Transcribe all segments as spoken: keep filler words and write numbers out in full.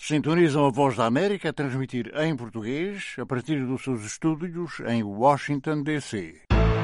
Sintonizam a Voz da América a transmitir em português a partir dos seus estúdios em Washington, D C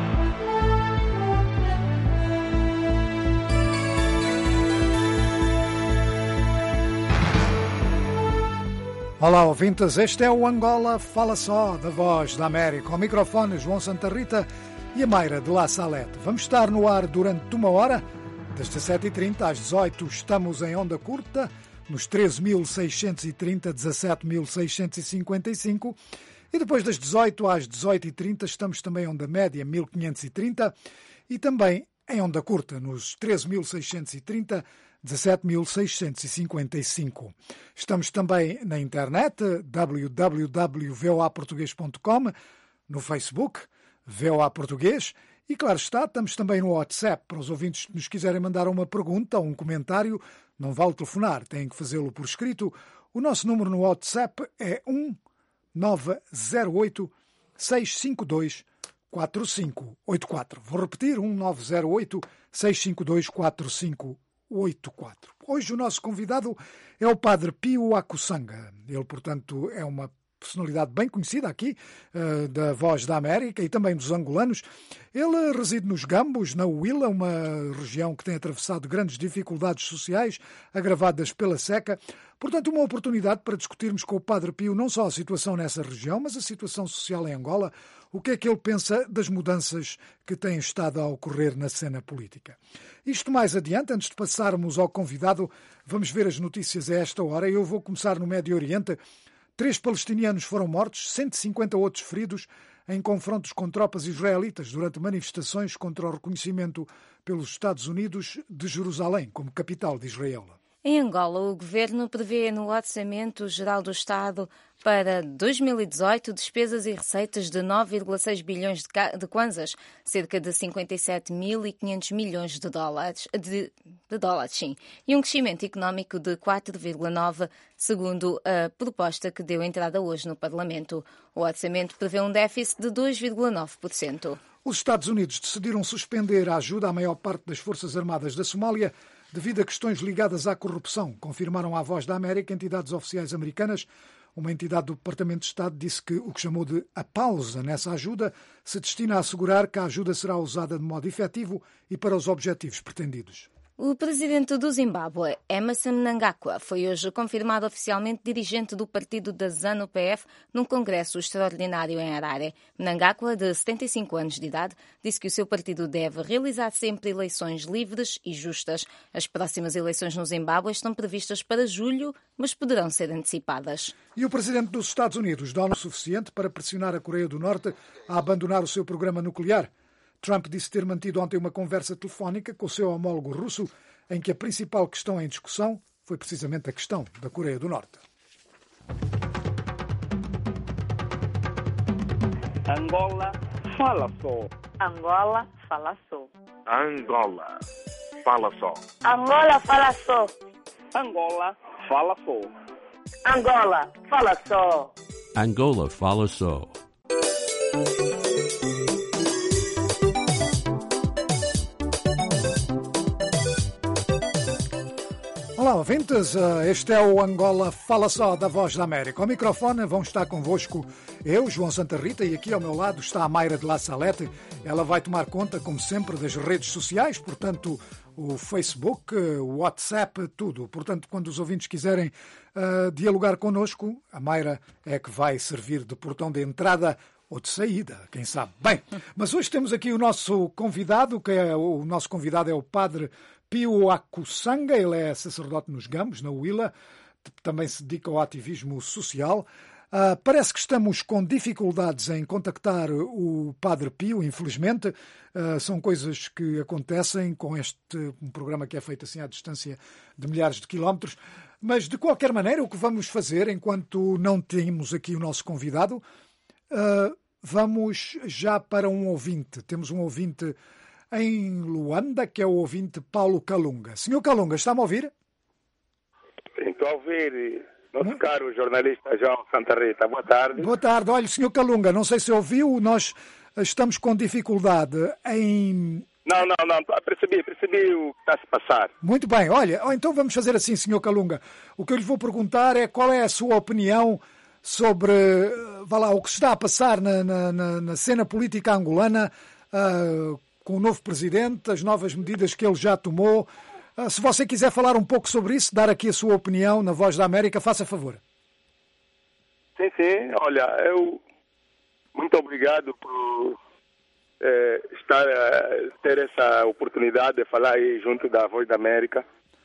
Olá, ouvintes, este é o Angola Fala Só, da Voz da América. Ao microfone, João Santa Rita e a Mayra de La Salete. Vamos estar no ar durante uma hora, das dezessete e trinta às dezoito. Estamos em onda curta, nos treze mil seiscentos e trinta, dezassete mil seiscentos e cinquenta e cinco. E depois das dezoito às dezoito e trinta estamos também em onda média, mil quinhentos e trinta. E também em onda curta, nos treze mil seiscentos e trinta, dezassete mil seiscentos e cinquenta e cinco. Estamos também na internet, w w w ponto v o a português ponto com, no Facebook, V O A Português, e claro está, estamos também no WhatsApp. Para os ouvintes que nos quiserem mandar uma pergunta ou um comentário, não vale telefonar, têm que fazê-lo por escrito. O nosso número no WhatsApp é um nove zero oito, seis cinco dois, quatro cinco oito quatro. Vou repetir, um nove zero oito, seis cinco dois, quatro cinco oito quatro. Hoje o nosso convidado é o Padre Pio Akusanga. Ele, portanto, é uma personalidade bem conhecida aqui, uh, da Voz da América e também dos angolanos. Ele reside nos Gambos, na Huila, uma região que tem atravessado grandes dificuldades sociais, agravadas pela seca. Portanto, uma oportunidade para discutirmos com o Padre Pio não só a situação nessa região, mas a situação social em Angola, o que é que ele pensa das mudanças que têm estado a ocorrer na cena política. Isto mais adiante, antes de passarmos ao convidado, vamos ver as notícias a esta hora. Eu vou começar no Médio Oriente. Três palestinianos foram mortos, cento e cinquenta outros feridos em confrontos com tropas israelitas durante manifestações contra o reconhecimento pelos Estados Unidos de Jerusalém como capital de Israel. Em Angola, o Governo prevê no Orçamento Geral do Estado para dois mil e dezoito despesas e receitas de nove vírgula seis bilhões de kwanzas, cerca de cinquenta e sete mil e quinhentos milhões de dólares, de, de dólares, sim, e um crescimento económico de quatro vírgula nove por cento, segundo a proposta que deu entrada hoje no Parlamento. O orçamento prevê um déficit de dois vírgula nove por cento. Os Estados Unidos decidiram suspender a ajuda à maior parte das Forças Armadas da Somália devido a questões ligadas à corrupção, confirmaram à Voz da América entidades oficiais americanas. Uma entidade do Departamento de Estado disse que o que chamou de a pausa nessa ajuda se destina a assegurar que a ajuda será usada de modo efetivo e para os objetivos pretendidos. O presidente do Zimbábue, Emmerson Mnangagwa, foi hoje confirmado oficialmente dirigente do partido da ZANU-P F num congresso extraordinário em Harare. Mnangagwa, de setenta e cinco anos de idade, disse que o seu partido deve realizar sempre eleições livres e justas. As próximas eleições no Zimbábue estão previstas para julho, mas poderão ser antecipadas. E o presidente dos Estados Unidos dá o suficiente para pressionar a Coreia do Norte a abandonar o seu programa nuclear. Trump disse ter mantido ontem uma conversa telefónica com o seu homólogo russo, em que a principal questão em discussão foi precisamente a questão da Coreia do Norte. Angola fala só. Angola fala só. Angola fala só. Angola fala só. Angola fala só. Angola fala só. Angola fala só. Olá, ouvintes, este é o Angola Fala Só, da Voz da América. Ao microfone vão estar convosco eu, João Santa Rita, e aqui ao meu lado está a Mayra de La Salete. Ela vai tomar conta, como sempre, das redes sociais, portanto, o Facebook, o WhatsApp, tudo. Portanto, quando os ouvintes quiserem uh, dialogar connosco, a Mayra é que vai servir de portão de entrada ou de saída, quem sabe. Bem, mas hoje temos aqui o nosso convidado, que é o nosso convidado é o Padre Pio Akusanga. Ele é sacerdote nos Gambos, na Huila, também se dedica ao ativismo social. Uh, parece que estamos com dificuldades em contactar o Padre Pio, infelizmente. Uh, são coisas que acontecem com este um programa que é feito assim à distância de milhares de quilómetros. Mas, de qualquer maneira, o que vamos fazer, enquanto não temos aqui o nosso convidado, uh, vamos já para um ouvinte. Temos um ouvinte em Luanda, que é o ouvinte Paulo Calunga. Senhor Calunga, está-me a ouvir? Estou a ouvir, nosso hum? caro jornalista João Santa Rita. Boa tarde. Boa tarde. Olha, senhor Calunga, não sei se ouviu, nós estamos com dificuldade em Não, não, não, percebi, percebi o que está a se passar. Muito bem, olha, então vamos fazer assim, senhor Kalunga. O que eu lhe vou perguntar é qual é a sua opinião sobre vá lá, o que se está a passar na, na, na cena política angolana uh, com o novo presidente, as novas medidas que ele já tomou. Uh, se você quiser falar um pouco sobre isso, dar aqui a sua opinião na Voz da América, faça favor. Sim, sim, olha, eu muito obrigado por eh, estar a ter essa oportunidade de falar aí junto da Voz da América.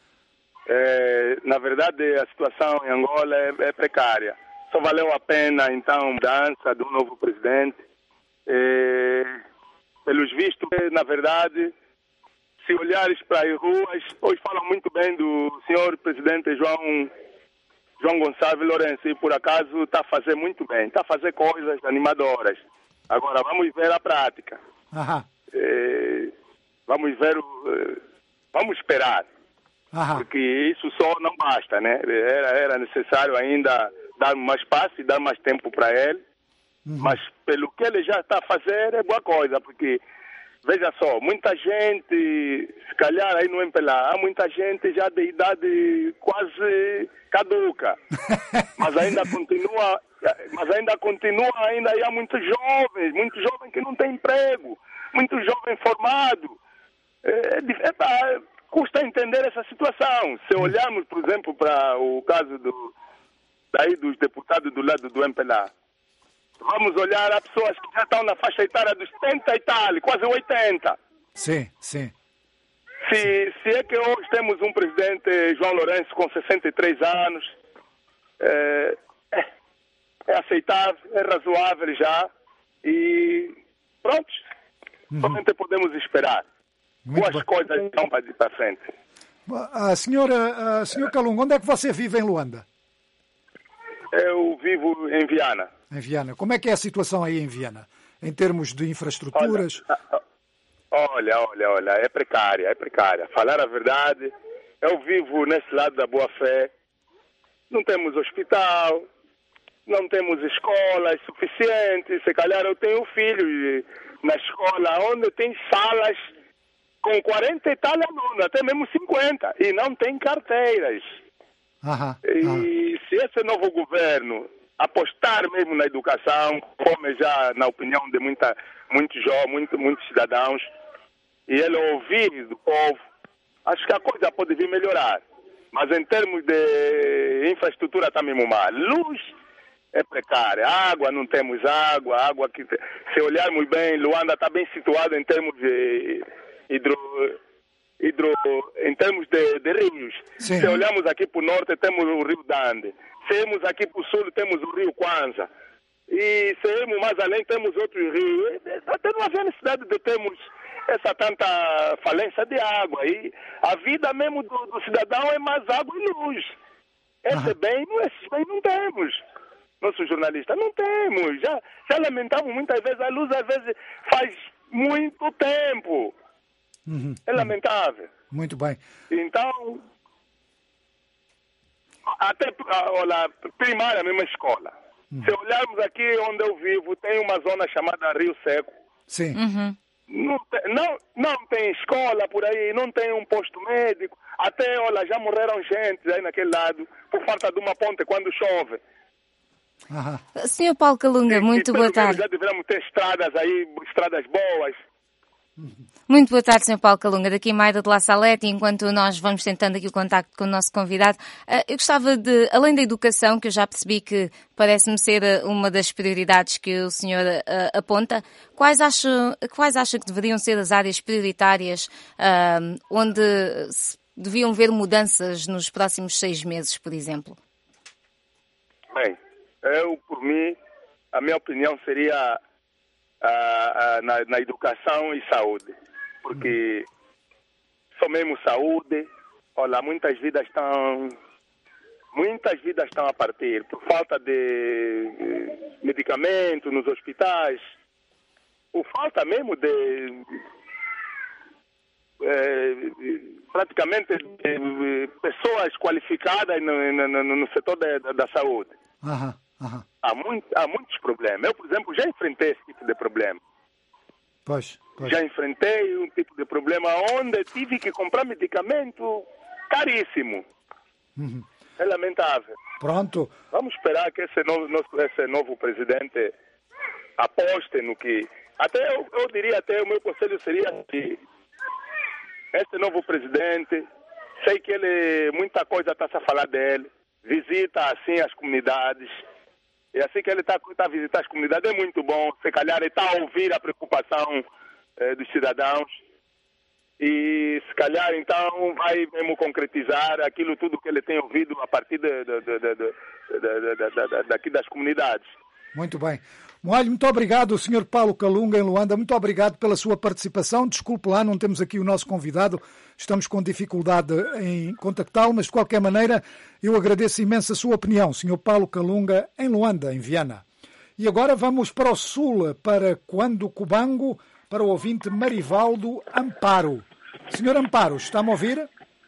Eh, na verdade, a situação em Angola é, é precária. Só valeu a pena, então, a mudança do novo presidente. Eh, pelos vistos, na verdade, se olhares para as ruas, hoje falam muito bem do senhor presidente João, João Gonçalves Lourenço, e por acaso está a fazer muito bem, está a fazer coisas animadoras. Agora, vamos ver a prática. Aham. Eh, vamos ver, o, vamos esperar. Aham. Porque isso só não basta, né? Era, era necessário ainda dar mais espaço e dar mais tempo para ele. Uhum. Mas pelo que ele já está a fazer é boa coisa, porque, veja só, muita gente, se calhar aí no M P L A, há muita gente já de idade quase caduca, mas ainda continua, mas ainda continua, ainda há muitos jovens, muitos jovens que não têm emprego, muitos jovens formados. É, é, custa entender essa situação. Se olharmos, por exemplo, para o caso do, daí dos deputados do lado do M P L A, vamos olhar a pessoas que já estão na faixa etária dos setenta e tal, quase oitenta. Sim, sim. Se, se é que hoje temos um presidente, João Lourenço, com sessenta e três anos, é, é, é aceitável, é razoável já, e pronto, uhum. Somente podemos esperar. Muito Boas bom. coisas estão para ir para frente. A senhora, a senhor Kalunga, onde é que você vive em Luanda? Eu vivo em Viana. Em Viana. Como é que é a situação aí em Viana? Em termos de infraestruturas? Olha, olha, olha, é precária, é precária. Falar a verdade, eu vivo nesse lado da boa-fé. Não temos hospital, não temos escolas suficientes. Se calhar eu tenho filhos na escola onde tem salas com quarenta e tal alunos, até mesmo cinquenta, e não tem carteiras. Aham, e aham. Se esse novo governo apostar mesmo na educação, como já na opinião de muita, muitos jovens, muito, muitos cidadãos, e ele ouvir do povo, acho que a coisa pode vir melhorar. Mas em termos de infraestrutura está mesmo mal. Luz é precária, água não temos água, água que, se olharmos bem, Luanda está bem situado em termos de hidro, hidro em termos de, de rios. Sim. Se olharmos aqui para o norte, temos o rio Dande. Se irmos aqui para o sul, temos o rio Kwanza. E se irmos mais além, temos outros rios. Até não havia necessidade de termos essa tanta falência de água. E a vida mesmo do, do cidadão é mais água e luz. Esse Aham. bem, esse bem não temos. Nossos jornalistas, não temos. Já, já lamentamos muitas vezes, a luz às vezes faz muito tempo. Uhum. É lamentável. Muito bem. Então, até olha, primária, a mesma escola. Uhum. Se olharmos aqui onde eu vivo, tem uma zona chamada Rio Seco. Sim. Uhum. Não tem, não, não tem escola por aí, não tem um posto médico. Até, olha, já morreram gente aí naquele lado por falta de uma ponte quando chove. Aham. senhor Paulo Kalunga, muito e, boa pelo menos tarde. já deveríamos ter estradas aí, estradas boas. Muito boa tarde, senhor Paulo Kalunga, daqui Maida de La Salete, enquanto nós vamos tentando aqui o contacto com o nosso convidado. Eu gostava de, além da educação, que eu já percebi que parece-me ser uma das prioridades que o senhor uh, aponta, quais acha, quais acha que deveriam ser as áreas prioritárias uh, onde se deviam ver mudanças nos próximos seis meses, por exemplo? Bem, eu, por mim, a minha opinião seria ah, ah, na, na educação e saúde. Porque só mesmo saúde, olha, muitas vidas estão, muitas vidas estão a partir por falta de medicamento nos hospitais, por falta mesmo de é, praticamente de pessoas qualificadas no, no, no setor da, da saúde. Aham. Aham. Há, muito, há muitos problemas. Eu, por exemplo, já enfrentei esse tipo de problema. Pois, pois. Já enfrentei um tipo de problema onde tive que comprar medicamento caríssimo. Uhum. É lamentável. Pronto. Vamos esperar que esse novo, esse novo presidente aposte no que... Até eu, eu diria, até o meu conselho seria que esse novo presidente, sei que ele, muita coisa está a falar dele, visita assim as comunidades, e assim que ele está tá a visitar as comunidades é muito bom, se calhar ele está a ouvir a preocupação eh, dos cidadãos, e se calhar então vai mesmo concretizar aquilo tudo que ele tem ouvido a partir de, de, de, de, de, de, de, de, daqui das comunidades. Muito bem. Olha, muito obrigado, senhor Paulo Kalunga, em Luanda. Muito obrigado pela sua participação. Desculpe lá, não temos aqui o nosso convidado. Estamos com dificuldade em contactá-lo, mas de qualquer maneira eu agradeço imenso a sua opinião, senhor Paulo Kalunga, em Luanda, em Viana. E agora vamos para o sul, para Quando Cubango, para o ouvinte Marivaldo Amparo. Senhor Amparo, está-me a ouvir?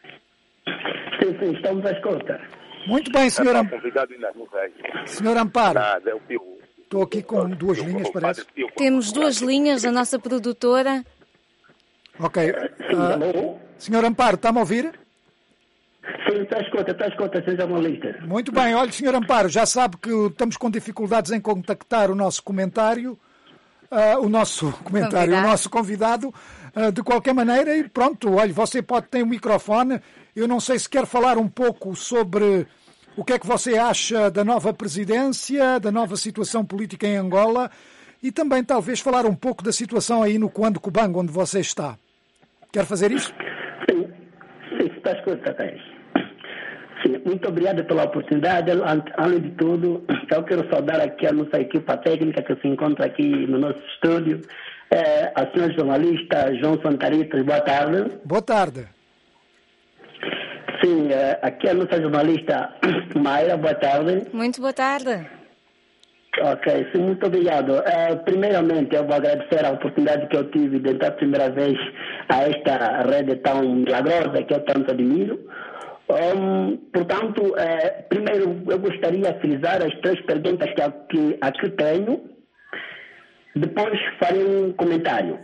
Sim, sim, estamos à escuta. Muito bem, senhor Amparo. Senhor Amparo. Nada, é o Pio. Estou aqui com duas linhas, parece. Temos duas linhas da nossa produtora. Ok. Uh, senhor Amparo, está-me a ouvir? Sim, está a escuta, está a escuta, seja uma lista. Muito bem. Olha, senhor Amparo, já sabe que estamos com dificuldades em contactar o nosso comentário, uh, o nosso comentário, convidado. o nosso convidado, uh, de qualquer maneira, e pronto, olha, você pode ter um microfone. Eu não sei se quer falar um pouco sobre o que é que você acha da nova presidência, da nova situação política em Angola e também talvez falar um pouco da situação aí no Quando Cubango, onde você está. Quer fazer isso? Sim, sim, está a escutar, Sim, muito obrigado pela oportunidade. Além de tudo, eu quero saudar aqui a nossa equipa técnica que se encontra aqui no nosso estúdio. É, a senhora jornalista João Santaritas, boa tarde. Boa tarde. Sim, aqui é a nossa jornalista Mayra, boa tarde. Muito boa tarde. Ok, sim, muito obrigado. Uh, primeiramente, eu vou agradecer a oportunidade que eu tive de entrar a primeira vez a esta rede tão milagrosa que eu tanto admiro. Um, portanto, uh, primeiro eu gostaria de frisar as três perguntas que aqui, aqui tenho. Depois farei um comentário.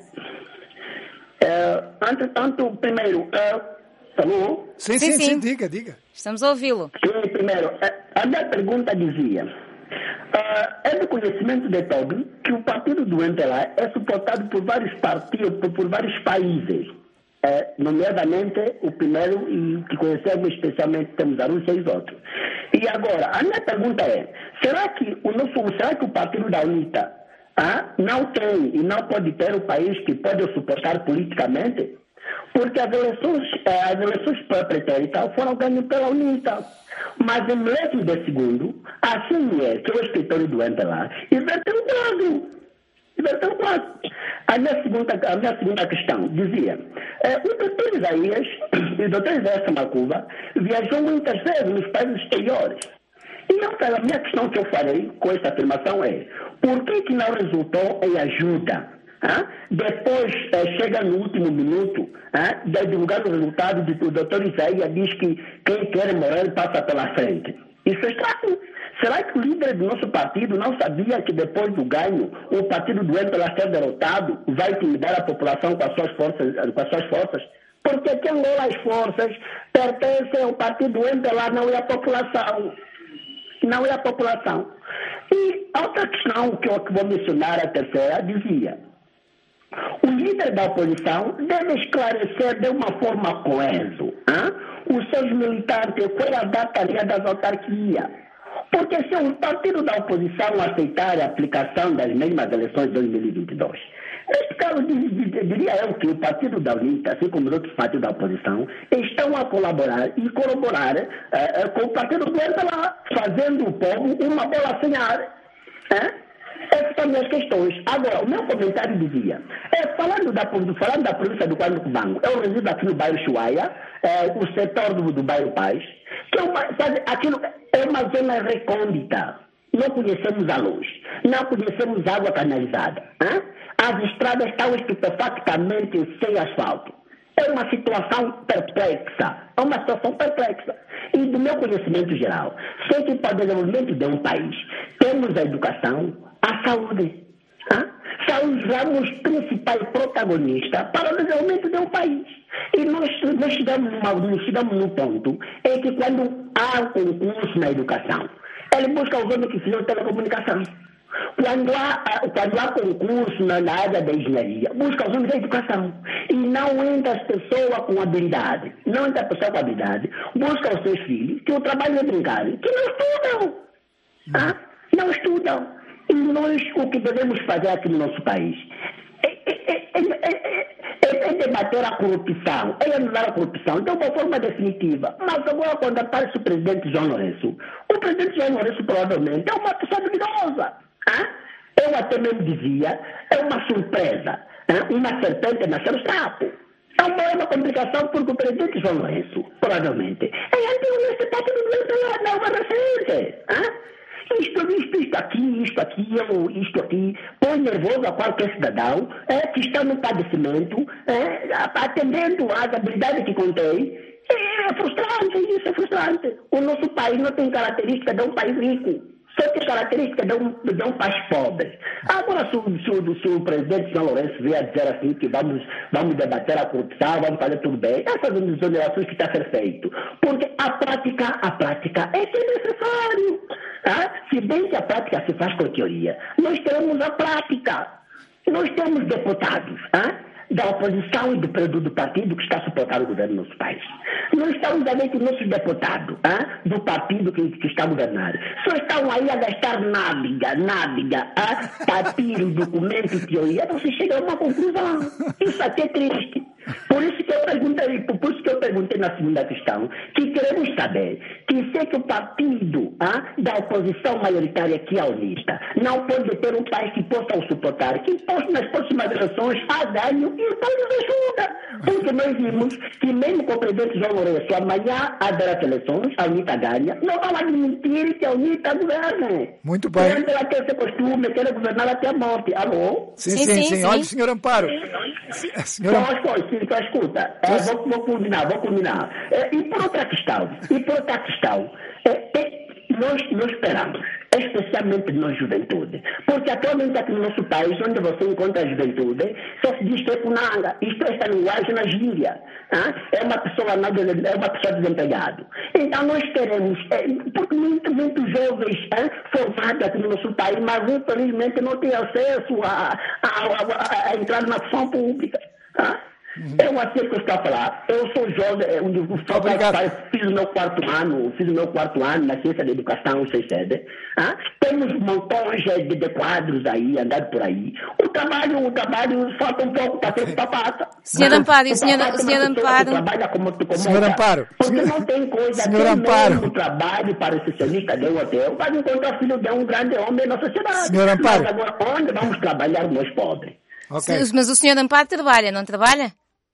Uh, entretanto, primeiro... Uh, Tá bom? Sim, sim, sim, sim, diga, diga. Estamos a ouvi-lo. Sim, primeiro, a minha pergunta dizia, uh, é do conhecimento de todos que o partido do M P L A é suportado por vários partidos, por, por vários países, uh, nomeadamente o primeiro e que conhecemos especialmente temos a Rússia e os outros. E agora, a minha pergunta é, será que o, nosso, será que o partido da UNITA uh, não tem e não pode ter o país que pode o suportar politicamente? Porque as eleições, as eleições para pretéritas foram ganhas pela UNITA. Mas em milésimo de segundo, assim é que o escritório do M P L A inverteu o quadro. Inverteu o quadro. A minha segunda, a minha segunda questão dizia, eh, o doutor Isaías e o doutor Isaías Samacuba viajou muitas vezes nos países exteriores. E eu, a minha questão que eu farei com esta afirmação é, por que que não resultou em ajuda? Ah? Depois eh, chega no último minuto ah, de divulgar o resultado do doutor Isaías diz que quem quer morrer passa pela frente. Isso é estranho. Será que o líder do nosso partido não sabia que depois do ganho o partido do M P L A ser derrotado vai intimidar a população com as suas forças? Com as suas forças? Porque aqui em Angola as forças pertencem ao partido do M P L A, não é a população. Não é a população. E outra questão que eu vou mencionar, a terceira, dizia... O líder da oposição deve esclarecer de uma forma coesa hein? os seus militantes qual é a dataria das autarquias. Porque se o partido da oposição aceitar a aplicação das mesmas eleições de dois mil e vinte e dois, neste caso, diria eu que o partido da UNITA, assim como os outros partidos da oposição, estão a colaborar e corroborar eh, com o partido do M P L A, fazendo o povo uma bola sem ar. Hein? Essas são as minhas questões. Agora, o meu comentário dizia, é, falando, da, falando da província do Quando Cubango, eu resido aqui no bairro Chuaia, é, o setor do, do bairro Paz, que é uma, sabe, aquilo é uma zona recôndita. Não conhecemos a luz, não conhecemos água canalizada. Hein? As estradas estão estupefactamente sem asfalto. É uma situação perplexa. É uma situação perplexa. E do meu conhecimento geral, sei que para o desenvolvimento de um país, temos a educação, a saúde. Hein? são os ramos principais protagonistas para o desenvolvimento de um país. E nós, nós chegamos, numa, chegamos num ponto em que quando há concurso na educação, ele busca os homens que fizeram telecomunicação. Quando há, quando há concurso na, na área da engenharia, busca os homens da educação. E não entra as pessoas com habilidade. Não entra a pessoa com habilidade. Busca os seus filhos, que o trabalho é brincar, que não estudam. Ah? Não estudam. E nós, o que devemos fazer aqui no nosso país é, é, é, é, é, é debater a corrupção, é anular a corrupção de uma forma definitiva. Mas agora, quando aparece o presidente João Lourenço, o presidente João Lourenço provavelmente é uma pessoa habilidosa. Ah? Eu até mesmo dizia, é uma surpresa. Ah? Uma serpente nascer sapo. É uma, é uma complicação porque o presidente João Lourenço, provavelmente, é anti-universidade do não é recente. Ah? Isto, isto, isto aqui, isto aqui, isto aqui, põe nervoso a qualquer cidadão é, que está no padecimento, é, atendendo às habilidades que contém. É frustrante, isso é frustrante. O nosso país não tem característica de um país rico, só tem característica de um, de um país pobre. Agora, se, se, se o presidente João Lourenço vier a dizer assim que vamos, vamos debater a corrupção, vamos fazer tudo bem, essas são as exonerações que está a ser feito. Porque a prática, a prática é que é necessário. Ah? Se bem que a prática se faz com a teoria, nós temos a prática. Nós temos deputados ah? da oposição e do, do partido que está a suportar o governo do nosso país. Nós estamos a ver que os nossos deputados ah? do partido que, que está a governar só estão aí a gastar nádega, nádega, ah? papiro, documento e teoria, não se chega a uma conclusão. Isso aqui é triste. Por isso que eu perguntei, por isso que eu perguntei na segunda questão, que queremos saber que se é que o partido ah, da oposição maioritária que é a UNITA não pode ter um país que possa o suportar, que possa nas próximas eleições há ganho e o país nos ajuda. Porque nós vimos que mesmo com o presidente João Lourenço, amanhã haverá eleições, a UNITA ganha, não vão admitir que a UNITA governe. Muito bem. Porque ela tem esse costume, quer governar até a morte. Alô? Sim, sim, sim. sim. sim. Olha, senhor Amparo. Senhor Amparo. Então, escuta, é, vou, vou culminar, vou culminar. É, e por outra questão, e por outra questão, é, é, nós, nós esperamos, especialmente na juventude, porque atualmente aqui no nosso país, onde você encontra a juventude, só se diz que é punanga, isto é esta linguagem na gíria, ah? é, uma pessoa, é uma pessoa desempregada. Então nós queremos, é, porque muitos muito jovens é, formados aqui no nosso país, mas infelizmente não têm acesso a, a, a, a entrar na função pública. Ah? Uhum. Eu assim que eu estou a falar, eu sou jovem, eu, eu, eu fiz o meu quarto ano, fiz o meu quarto ano na ciência da educação, sei sede. Ah? Temos montões de, de quadros aí, andando por aí. O trabalho, o trabalho falta um pouco para ter o papata. Senhor Amparo, e o senhor, o senhor Amparo? Trabalha como, como senhor Amparo. Porque senhor, não tem coisa, senhor tem Amparo. mesmo trabalho para o socialista de um hotel, vai encontrar filho de um grande homem na sociedade. Senhor Amparo. Mas agora, onde vamos trabalhar nós pobres? Okay. Mas o senhor Amparo trabalha, não trabalha?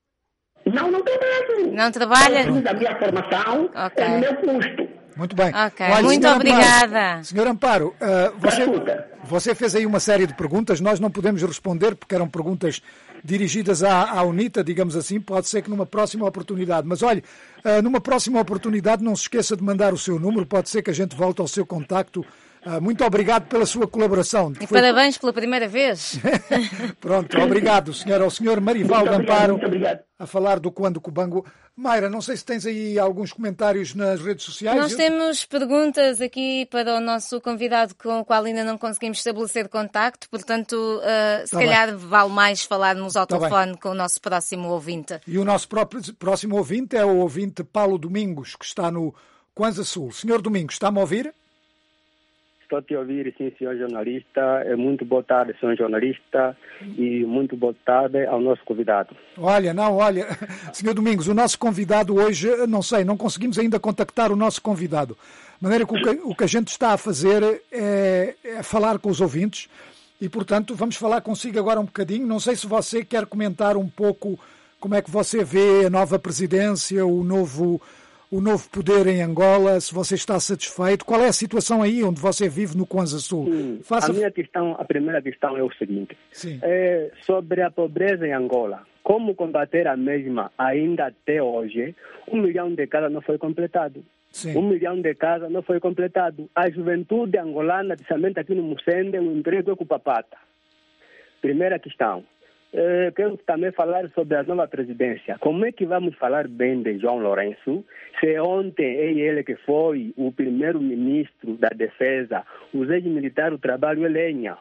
Não, não trabalho. Não trabalha? Eu fiz a minha formação, okay. É o meu custo. Muito bem. Okay. Olha, muito senhor obrigada. Amparo, senhor Amparo, uh, você, você fez aí uma série de perguntas, nós não podemos responder porque eram perguntas dirigidas à, à UNITA, digamos assim, pode ser que numa próxima oportunidade. Mas olhe, uh, numa próxima oportunidade não se esqueça de mandar o seu número, pode ser que a gente volte ao seu contacto. Uh, muito obrigado pela sua colaboração. E Foi... parabéns pela primeira vez. Pronto, obrigado, senhor, ao senhor Marivaldo Amparo, a falar do Quando Cubango. Mayra, não sei se tens aí alguns comentários nas redes sociais. Nós Eu... temos perguntas aqui para o nosso convidado com o qual ainda não conseguimos estabelecer contacto, portanto, uh, se tá calhar bem. Vale mais falarmos ao tá telefone bem. Com o nosso próximo ouvinte. E o nosso próprio, próximo ouvinte é o ouvinte Paulo Domingos, que está no Kwanza Sul. Senhor Domingos, está-me a ouvir? Estou a te ouvir, sim, senhor jornalista. É muito boa tarde, senhor jornalista, e muito boa tarde ao nosso convidado. Olha, não, olha, senhor Domingos, o nosso convidado hoje, não sei, não conseguimos ainda contactar o nosso convidado. De maneira que o que, o que a gente está a fazer é, é falar com os ouvintes e, portanto, vamos falar consigo agora um bocadinho. Não sei se você quer comentar um pouco como é que você vê a nova presidência, o novo... o novo poder em Angola, se você está satisfeito. Qual é a situação aí onde você vive no Kwanza Sul? Sim, Faça... a minha questão, a primeira questão é o seguinte, é sobre a pobreza em Angola. Como combater a mesma ainda até hoje? Um milhão de casas não foi completado. Sim. Um milhão de casas não foi completado. A juventude angolana, principalmente aqui no Mucende, o emprego é com papata. Primeira questão. Uh, quero também falar sobre a nova presidência. Como é que vamos falar bem de João Lourenço se ontem é ele que foi o primeiro-ministro da defesa? Os ex-militares, o trabalho é lenha.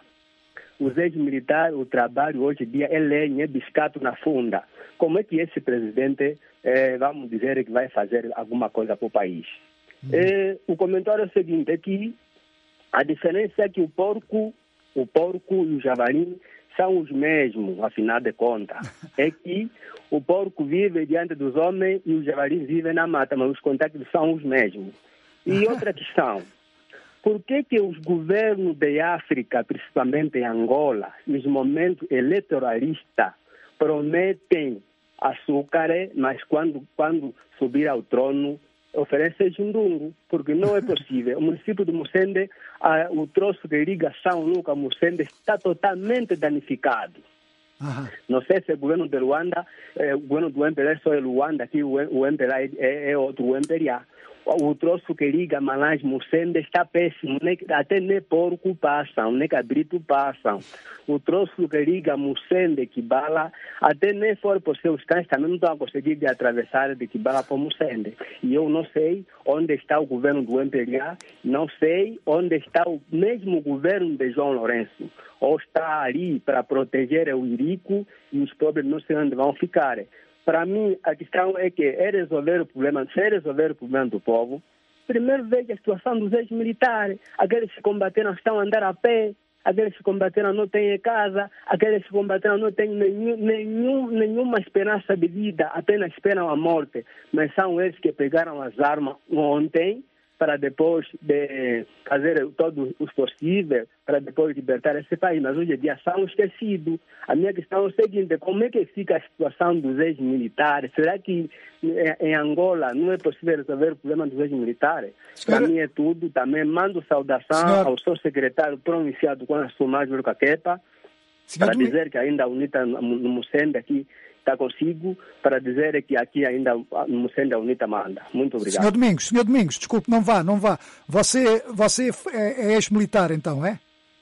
Os ex-militares, o trabalho hoje em dia é lenha, é biscato na funda. Como é que esse presidente, eh, vamos dizer, que vai fazer alguma coisa para o país? Uhum. Eh, o comentário é o seguinte, é que a diferença é que o porco, o porco e o javali são os mesmos, afinal de contas. É que o porco vive diante dos homens e o javali vive na mata, mas os contactos são os mesmos. E outra questão, por que que os governos de África, principalmente em Angola, nos momentos eletoralistas, prometem açúcar, mas quando, quando subir ao trono, oferece jundungo, porque não é possível. O município de Mucende, ah, o troço de liga São Lucas Mucende está totalmente danificado. Uhum. Não sei se é o governo de Luanda, eh, o governo do M P L A só é Luanda, aqui o, o M P L A é, é outro M P L A. O troço que liga Malange Mucende está péssimo, nem, até nem porco passam, nem cabrito passam. O troço que liga Mucende, Kibala, até nem for possível, os cães também não estão a conseguir de atravessar de Kibala para Mucende. E eu não sei onde está o governo do M P L A, não sei onde está o mesmo governo de João Lourenço. Ou está ali para proteger o Irico e os pobres não sei onde vão ficar. Para mim, a questão é que é resolver o problema, se é resolver o problema do povo, primeiro veja a situação dos ex-militares. Aqueles que combateram estão a andar a pé, aqueles que combateram não têm casa, aqueles que combateram não têm nenhum, nenhum, nenhuma esperança de vida, apenas esperam a morte. Mas são eles que pegaram as armas ontem para depois de fazer todos os possíveis para depois libertar esse país. Mas hoje em dia são esquecidos. A minha questão é o seguinte, como é que fica a situação dos ex-militares? Será que em Angola não é possível resolver o problema dos ex-militares? Para mim é tudo. Também mando saudação Senhora... ao seu secretário provincial do Conselho Mágico Caquepa, para Domingo... dizer que ainda a UNITA no Mucende aqui está consigo, para dizer que aqui ainda no Mucende a UNITA manda. Muito obrigado. Senhor Domingos, Senhor Domingos, desculpe, não vá, não vá. Você, você é, é ex-militar então, é?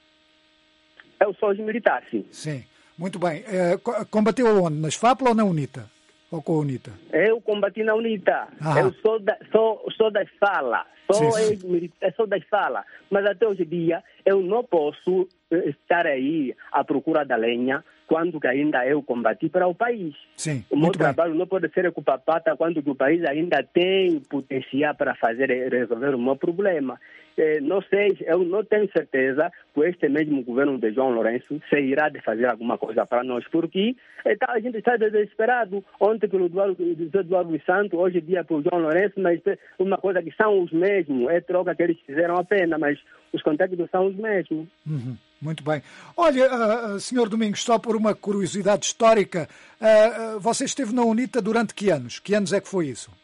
Eu sou ex-militar, sim. Sim, muito bem. É, combateu aonde? Na SFAPLA ou na UNITA? Ou com a UNITA? Eu combati na UNITA. Ah. Eu sou da, sou, sou da esfala. Sou, ex-militar, sou da esfala. Mas até hoje em dia eu não posso estar aí à procura da lenha quando que ainda eu combati para o país. Sim, o meu trabalho bem. Não pode ser ocupapata quando que o país ainda tem potencial para fazer resolver o meu problema. Eh, não sei, eu não tenho certeza que este mesmo governo de João Lourenço se irá de fazer alguma coisa para nós, porque eh, a gente está desesperado. Ontem pelo Eduardo, Eduardo dos Santos, hoje em dia pelo João Lourenço, mas uma coisa que são os mesmos, é troca que eles fizeram apenas, mas os contactos são os mesmos. Uhum. Muito bem. Olha, uh, senhor Domingos, só por uma curiosidade histórica, uh, uh, você esteve na UNITA durante que anos? Que anos é que foi isso?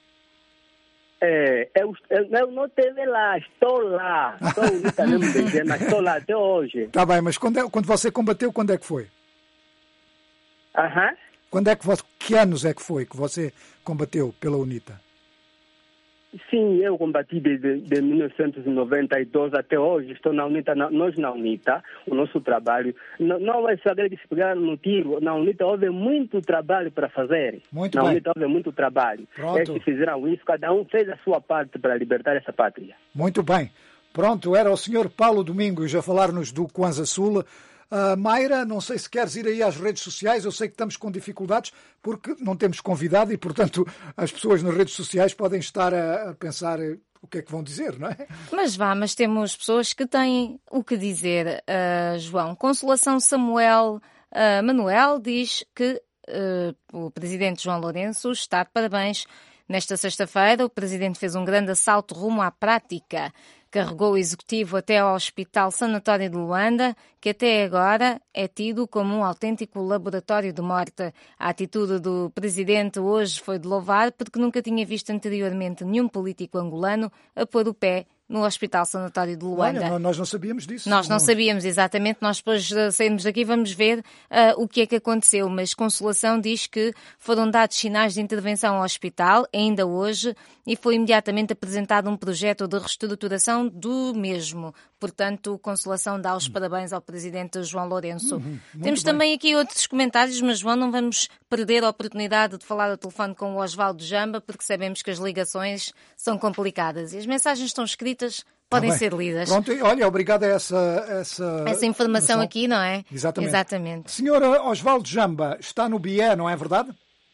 É, eu, eu, eu não estive lá, estou lá. Estou UNITA mesmo dizer, mas estou lá até hoje. Está bem, mas quando, é, quando você combateu, quando é que foi? Aham. Uh-huh. Quando é que, você, que anos é que foi que você combateu pela UNITA? Sim, eu combati desde de mil novecentos e noventa e dois até hoje. Estou na UNITA, na, nós na UNITA, o nosso trabalho. Não, não é só aquele que se pegaram no tiro. Na UNITA houve muito trabalho para fazer. Muito na bem. UNITA houve muito trabalho. Pronto. Eles fizeram isso, cada um fez a sua parte para libertar essa pátria. Muito bem. Pronto, era o senhor Paulo Domingos a falar-nos do Kwanza Sul. Uh, Mayra, não sei se queres ir aí às redes sociais, eu sei que estamos com dificuldades porque não temos convidado e, portanto, as pessoas nas redes sociais podem estar a, a pensar o que é que vão dizer, não é? Mas vá, mas temos pessoas que têm o que dizer, uh, João. Consolação Samuel uh, Manuel diz que uh, o presidente João Lourenço está de parabéns. Nesta sexta-feira, o presidente fez um grande assalto rumo à prática. Carregou o executivo até ao Hospital Sanatório de Luanda, que até agora é tido como um autêntico laboratório de morte. A atitude do presidente hoje foi de louvar, porque nunca tinha visto anteriormente nenhum político angolano a pôr o pé no Hospital Sanatório de Luanda. Olha, nós não sabíamos disso. Nós não sabíamos, exatamente. Nós depois saímos daqui e vamos ver uh, o que é que aconteceu. Mas Consolação diz que foram dados sinais de intervenção ao hospital, ainda hoje, e foi imediatamente apresentado um projeto de reestruturação do mesmo. Portanto, Consolação dá os parabéns ao Presidente João Lourenço. Uhum, Temos bem. também aqui outros comentários, mas João, não vamos perder a oportunidade de falar ao telefone com o Osvaldo Jamba, porque sabemos que as ligações são complicadas. E as mensagens estão escritas, podem ah, ser lidas. Pronto, olha, obrigado a essa... Essa, essa informação aqui, não é? Exatamente. Exatamente. Senhora Osvaldo Jamba, está no B I E, não é verdade?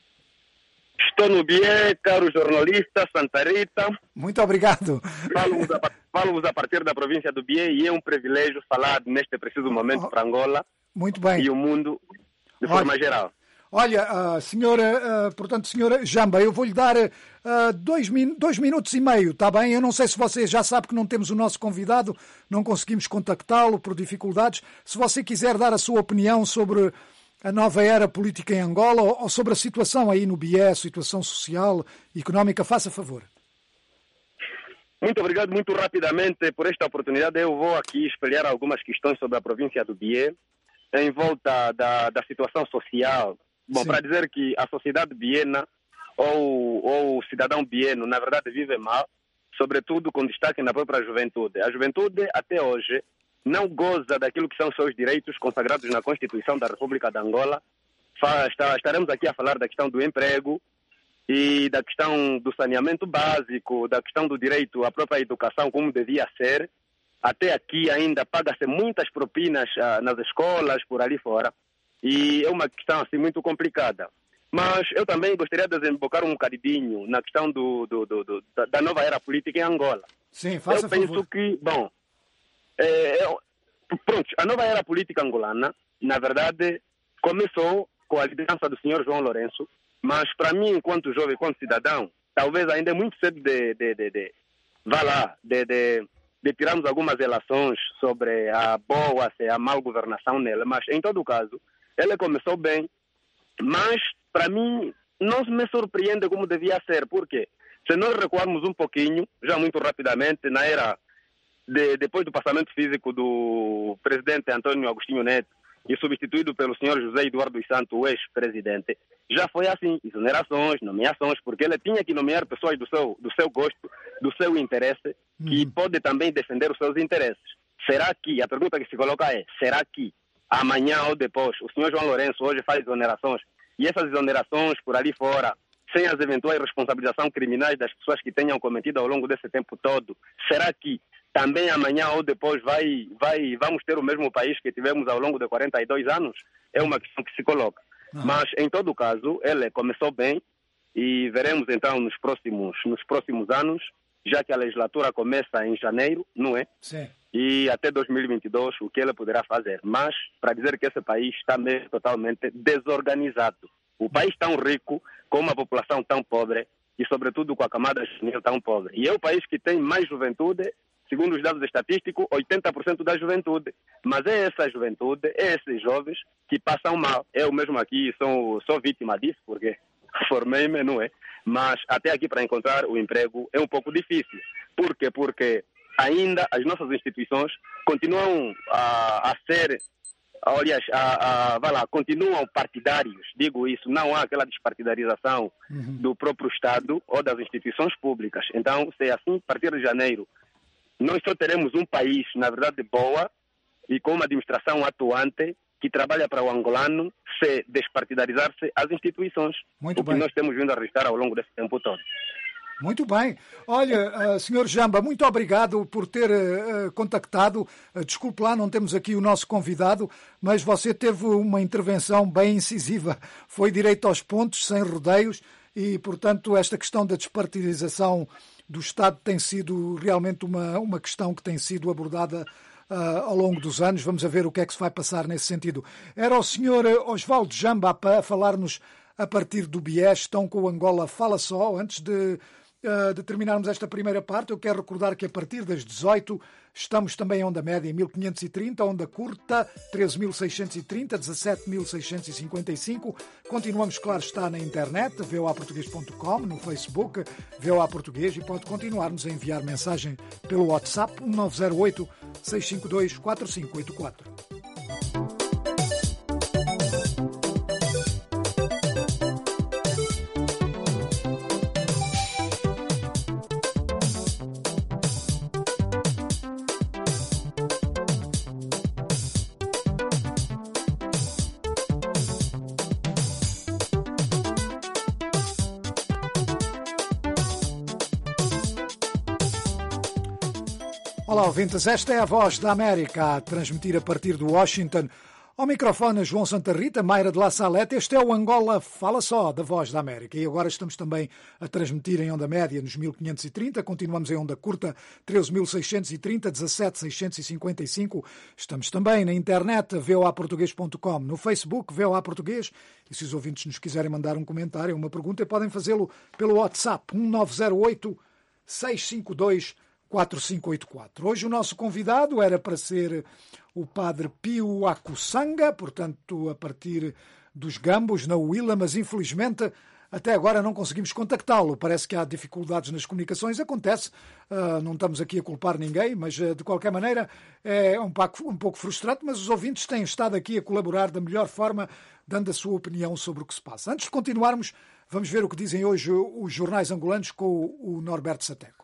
Estou no B I E, caro jornalista, Santa Rita. Muito obrigado. Falo-vos a, falo-vos a partir da província do B I E e é um privilégio falar neste preciso momento oh, para Angola muito bem. E o mundo de olha, forma geral. Olha, uh, senhora, uh, portanto, senhora Jamba, eu vou-lhe dar uh, dois, min- dois minutos e meio, está bem? Eu não sei se você já sabe que não temos o nosso convidado, não conseguimos contactá-lo por dificuldades. Se você quiser dar a sua opinião sobre a nova era política em Angola ou, ou sobre a situação aí no B I E, a situação social e económica, faça favor. Muito obrigado, muito rapidamente por esta oportunidade. Eu vou aqui espelhar algumas questões sobre a província do B I E em volta da, da situação social. Bom, para dizer que a sociedade biena ou, ou o cidadão bieno, na verdade, vive mal, sobretudo com destaque na própria juventude. A juventude, até hoje, não goza daquilo que são os seus direitos consagrados na Constituição da República de Angola. Estaremos aqui a falar da questão do emprego e da questão do saneamento básico, da questão do direito à própria educação, como devia ser. Até aqui ainda paga-se muitas propinas ah, nas escolas, por ali fora. E é uma questão assim muito complicada. Mas eu também gostaria de desembocar um bocadinho na questão do, do, do, do, da nova era política em Angola. Sim, faça Eu penso favor. que, bom, é, é, pronto, a nova era política angolana, na verdade, começou com a liderança do senhor João Lourenço, mas para mim, enquanto jovem, enquanto cidadão, talvez ainda é muito cedo de, de, de, de vá lá, de, de, de tirarmos algumas relações sobre a boa e a má governação nela, mas em todo caso, ele começou bem, mas para mim não me surpreende como devia ser, porque se nós recuarmos um pouquinho, já muito rapidamente, na era, de, depois do passamento físico do presidente António Agostinho Neto e substituído pelo senhor José Eduardo dos Santos, o ex-presidente, já foi assim, exonerações, nomeações, porque ele tinha que nomear pessoas do seu, do seu gosto, do seu interesse, que uhum. pode também defender os seus interesses. Será que, a pergunta que se coloca é, será que amanhã ou depois, o senhor João Lourenço hoje faz exonerações, e essas exonerações por ali fora, sem as eventuais responsabilizações criminais das pessoas que tenham cometido ao longo desse tempo todo, será que também amanhã ou depois vai, vai, vamos ter o mesmo país que tivemos ao longo de quarenta e dois anos? É uma questão que se coloca. Não. Mas, em todo caso, ele começou bem e veremos então nos próximos, nos próximos anos, já que a legislatura começa em janeiro, não é? Sim. E até dois mil e vinte e dois, o que ele poderá fazer. Mas, para dizer que esse país está mesmo totalmente desorganizado. O país tão rico, com uma população tão pobre, e sobretudo com a camada juvenil tão pobre. E é o país que tem mais juventude, segundo os dados estatísticos, oitenta por cento da juventude. Mas é essa juventude, é esses jovens que passam mal. Eu mesmo aqui sou, sou vítima disso, porque formei-me, não é? Mas até aqui para encontrar o emprego é um pouco difícil. Por quê? Porque ainda as nossas instituições continuam a, a ser, aliás, a, a, vai lá, continuam partidários, digo isso, não há aquela despartidarização uhum. do próprio Estado ou das instituições públicas. Então, se é assim, a partir de janeiro, nós só teremos um país, na verdade, boa e com uma administração atuante que trabalha para o angolano se despartidarizar-se as instituições, Muito o bem. que nós temos vindo a registrar ao longo desse tempo todo. Muito bem. Olha, uh, senhor Jamba, muito obrigado por ter uh, contactado. Uh, desculpe lá, não temos aqui o nosso convidado, mas você teve uma intervenção bem incisiva. Foi direito aos pontos, sem rodeios, e, portanto, esta questão da despartidização do Estado tem sido realmente uma, uma questão que tem sido abordada uh, ao longo dos anos. Vamos a ver o que é que se vai passar nesse sentido. Era o senhor Osvaldo Jamba a falar-nos a partir do B I E. Estão com o Angola Fala Só. Antes de uh, de terminarmos esta primeira parte, eu quero recordar que a partir das dezoito estamos também em onda média em mil quinhentos e trinta, onda curta treze mil seiscentos e trinta, dezassete mil seiscentos e cinquenta e cinco. Continuamos, claro, está na internet, v o a português ponto com, no Facebook, V O A Português, e pode continuar-nos a enviar mensagem pelo WhatsApp um nove zero oito, seis cinco dois, quatro cinco oito quatro. Olá, ouvintes, esta é a Voz da América, a transmitir a partir de Washington. Ao microfone, João Santa Rita, Mayra de La Salete. Este é o Angola Fala Só, da Voz da América. E agora estamos também a transmitir em onda média nos mil quinhentos e trinta, continuamos em onda curta treze mil seiscentos e trinta, dezassete mil seiscentos e cinquenta e cinco. Estamos também na internet, v o a português ponto com, no Facebook, V O A Português. E se os ouvintes nos quiserem mandar um comentário, uma pergunta, podem fazê-lo pelo WhatsApp um nove zero oito, seis cinco dois, quatro cinco oito quatro. Hoje o nosso convidado era para ser o padre Pio Akusanga, portanto a partir dos Gambos, na Huila, mas infelizmente até agora não conseguimos contactá-lo. Parece que há dificuldades nas comunicações, acontece, uh, não estamos aqui a culpar ninguém, mas uh, de qualquer maneira é um pouco, um pouco frustrante, mas os ouvintes têm estado aqui a colaborar da melhor forma, dando a sua opinião sobre o que se passa. Antes de continuarmos, vamos ver o que dizem hoje os jornais angolanos com o Norberto Sateco.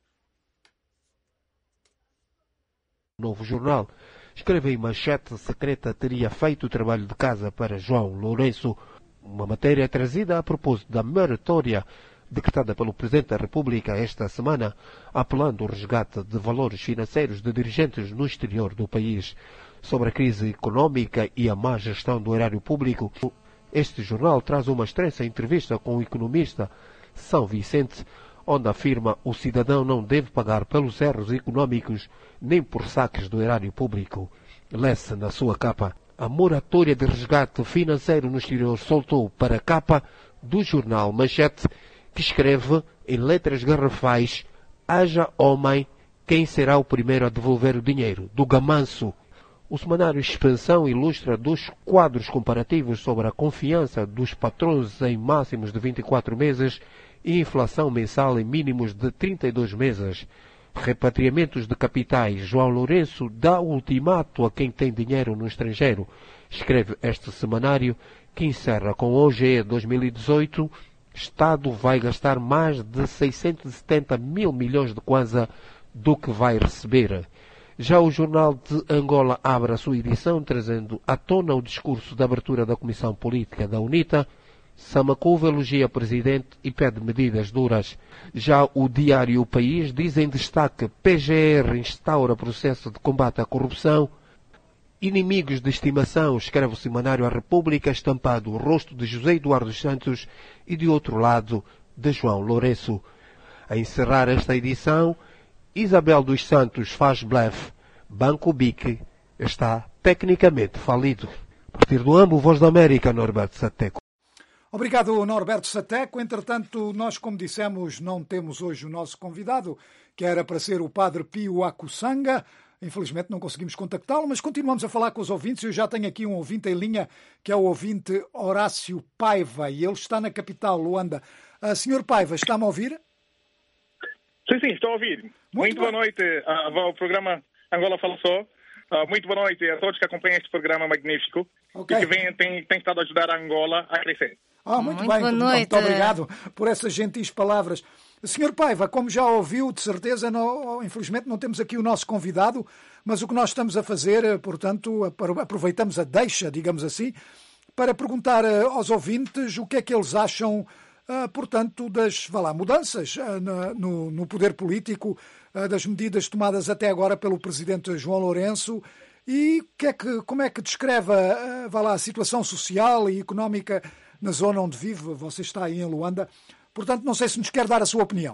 Novo Jornal escreve em manchete: secreta teria feito o trabalho de casa para João Lourenço. Uma matéria trazida a propósito da moratória decretada pelo Presidente da República esta semana, apelando ao resgate de valores financeiros de dirigentes no exterior do país. Sobre a crise económica e a má gestão do erário público, este jornal traz uma extensa entrevista com o economista São Vicente, onde afirma o cidadão não deve pagar pelos erros económicos nem por saques do erário público. Lê-se na sua capa: a moratória de resgate financeiro no exterior soltou para a capa do jornal Manchete, que escreve em letras garrafais: haja homem, quem será o primeiro a devolver o dinheiro? Do Gamanço. O semanário Expansão ilustra dois quadros comparativos sobre a confiança dos patrões em máximos de vinte e quatro meses e inflação mensal em mínimos de trinta e dois meses. Repatriamentos de capitais. João Lourenço dá ultimato a quem tem dinheiro no estrangeiro. Escreve este semanário, que encerra com O G E dois mil e dezoito. Estado vai gastar mais de seiscentos e setenta mil milhões de kwanza do que vai receber. Já o Jornal de Angola abre a sua edição trazendo à tona o discurso de abertura da Comissão Política da UNITA. Samakuva elogia o Presidente e pede medidas duras. Já o Diário O País diz em destaque: P G R instaura processo de combate à corrupção. Inimigos de estimação, escreve o semanário A República, estampado o rosto de José Eduardo Santos e, de outro lado, de João Lourenço. A encerrar esta edição, Isabel dos Santos faz blefe. Banco B I C está tecnicamente falido. A partir do Ambo, Voz da América, Norberto Sateco. Obrigado, Norberto Sateco. Entretanto, nós, como dissemos, não temos hoje o nosso convidado, que era para ser o padre Pio Akusanga. Infelizmente não conseguimos contactá-lo, mas continuamos a falar com os ouvintes. Eu já tenho aqui um ouvinte em linha, que é o ouvinte Horácio Paiva, e ele está na capital, Luanda. Uh, senhor Paiva, está-me a ouvir? Sim, sim, estou a ouvir. Muito, muito boa noite uh, ao programa Angola Fala Só. Uh, muito boa noite a todos que acompanham este programa magnífico, okay, e que vem, tem, tem estado a ajudar a Angola a crescer. Ah, muito, muito bem, boa muito, noite. muito obrigado por essas gentis palavras. senhor Paiva, como já ouviu, de certeza, não, infelizmente não temos aqui o nosso convidado, mas o que nós estamos a fazer, portanto, aproveitamos a deixa, digamos assim, para perguntar aos ouvintes o que é que eles acham, portanto, das vá lá, mudanças no, no poder político, das medidas tomadas até agora pelo presidente João Lourenço, e que é que, como é que descreve vá lá, a situação social e económica na zona onde vive. Você está aí em Luanda. Portanto, não sei se nos quer dar a sua opinião.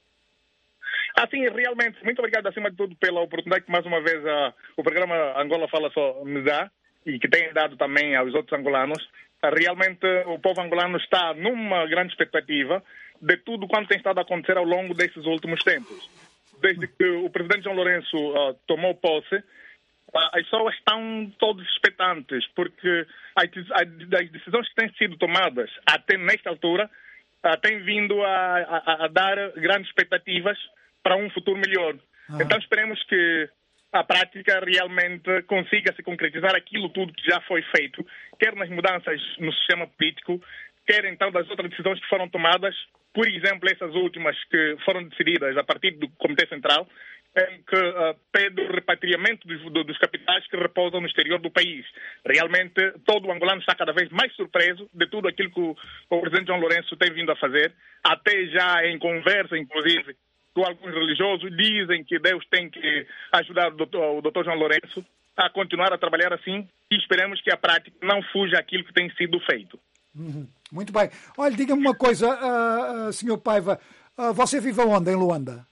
Ah, sim, realmente. Muito obrigado, acima de tudo, pela oportunidade que, mais uma vez, uh, o programa Angola Fala Só me dá e que tem dado também aos outros angolanos. Uh, realmente, o povo angolano está numa grande expectativa de tudo quanto tem estado a acontecer ao longo desses últimos tempos. Desde que o presidente João Lourenço uh, tomou posse, uh, as pessoas estão todos expectantes, porque as, as decisões que têm sido tomadas até nesta altura uh, têm vindo a, a, a dar grandes expectativas para um futuro melhor. Ah. Então esperemos que a prática realmente consiga se concretizar aquilo tudo que já foi feito, quer nas mudanças no sistema político, quer então das outras decisões que foram tomadas, por exemplo, essas últimas que foram decididas a partir do Comitê Central, em que uh, pede o repatriamento dos, dos capitais que repousam no exterior do país. Realmente, todo o angolano está cada vez mais surpreso de tudo aquilo que o, o presidente João Lourenço tem vindo a fazer, até já em conversa, inclusive, com alguns religiosos, dizem que Deus tem que ajudar o doutor, o doutor João Lourenço a continuar a trabalhar assim e esperemos que a prática não fuja aquilo que tem sido feito. Uhum. Muito bem. Olha, diga-me uma coisa, uh, uh, senhor Paiva, uh, você vive onde em Luanda?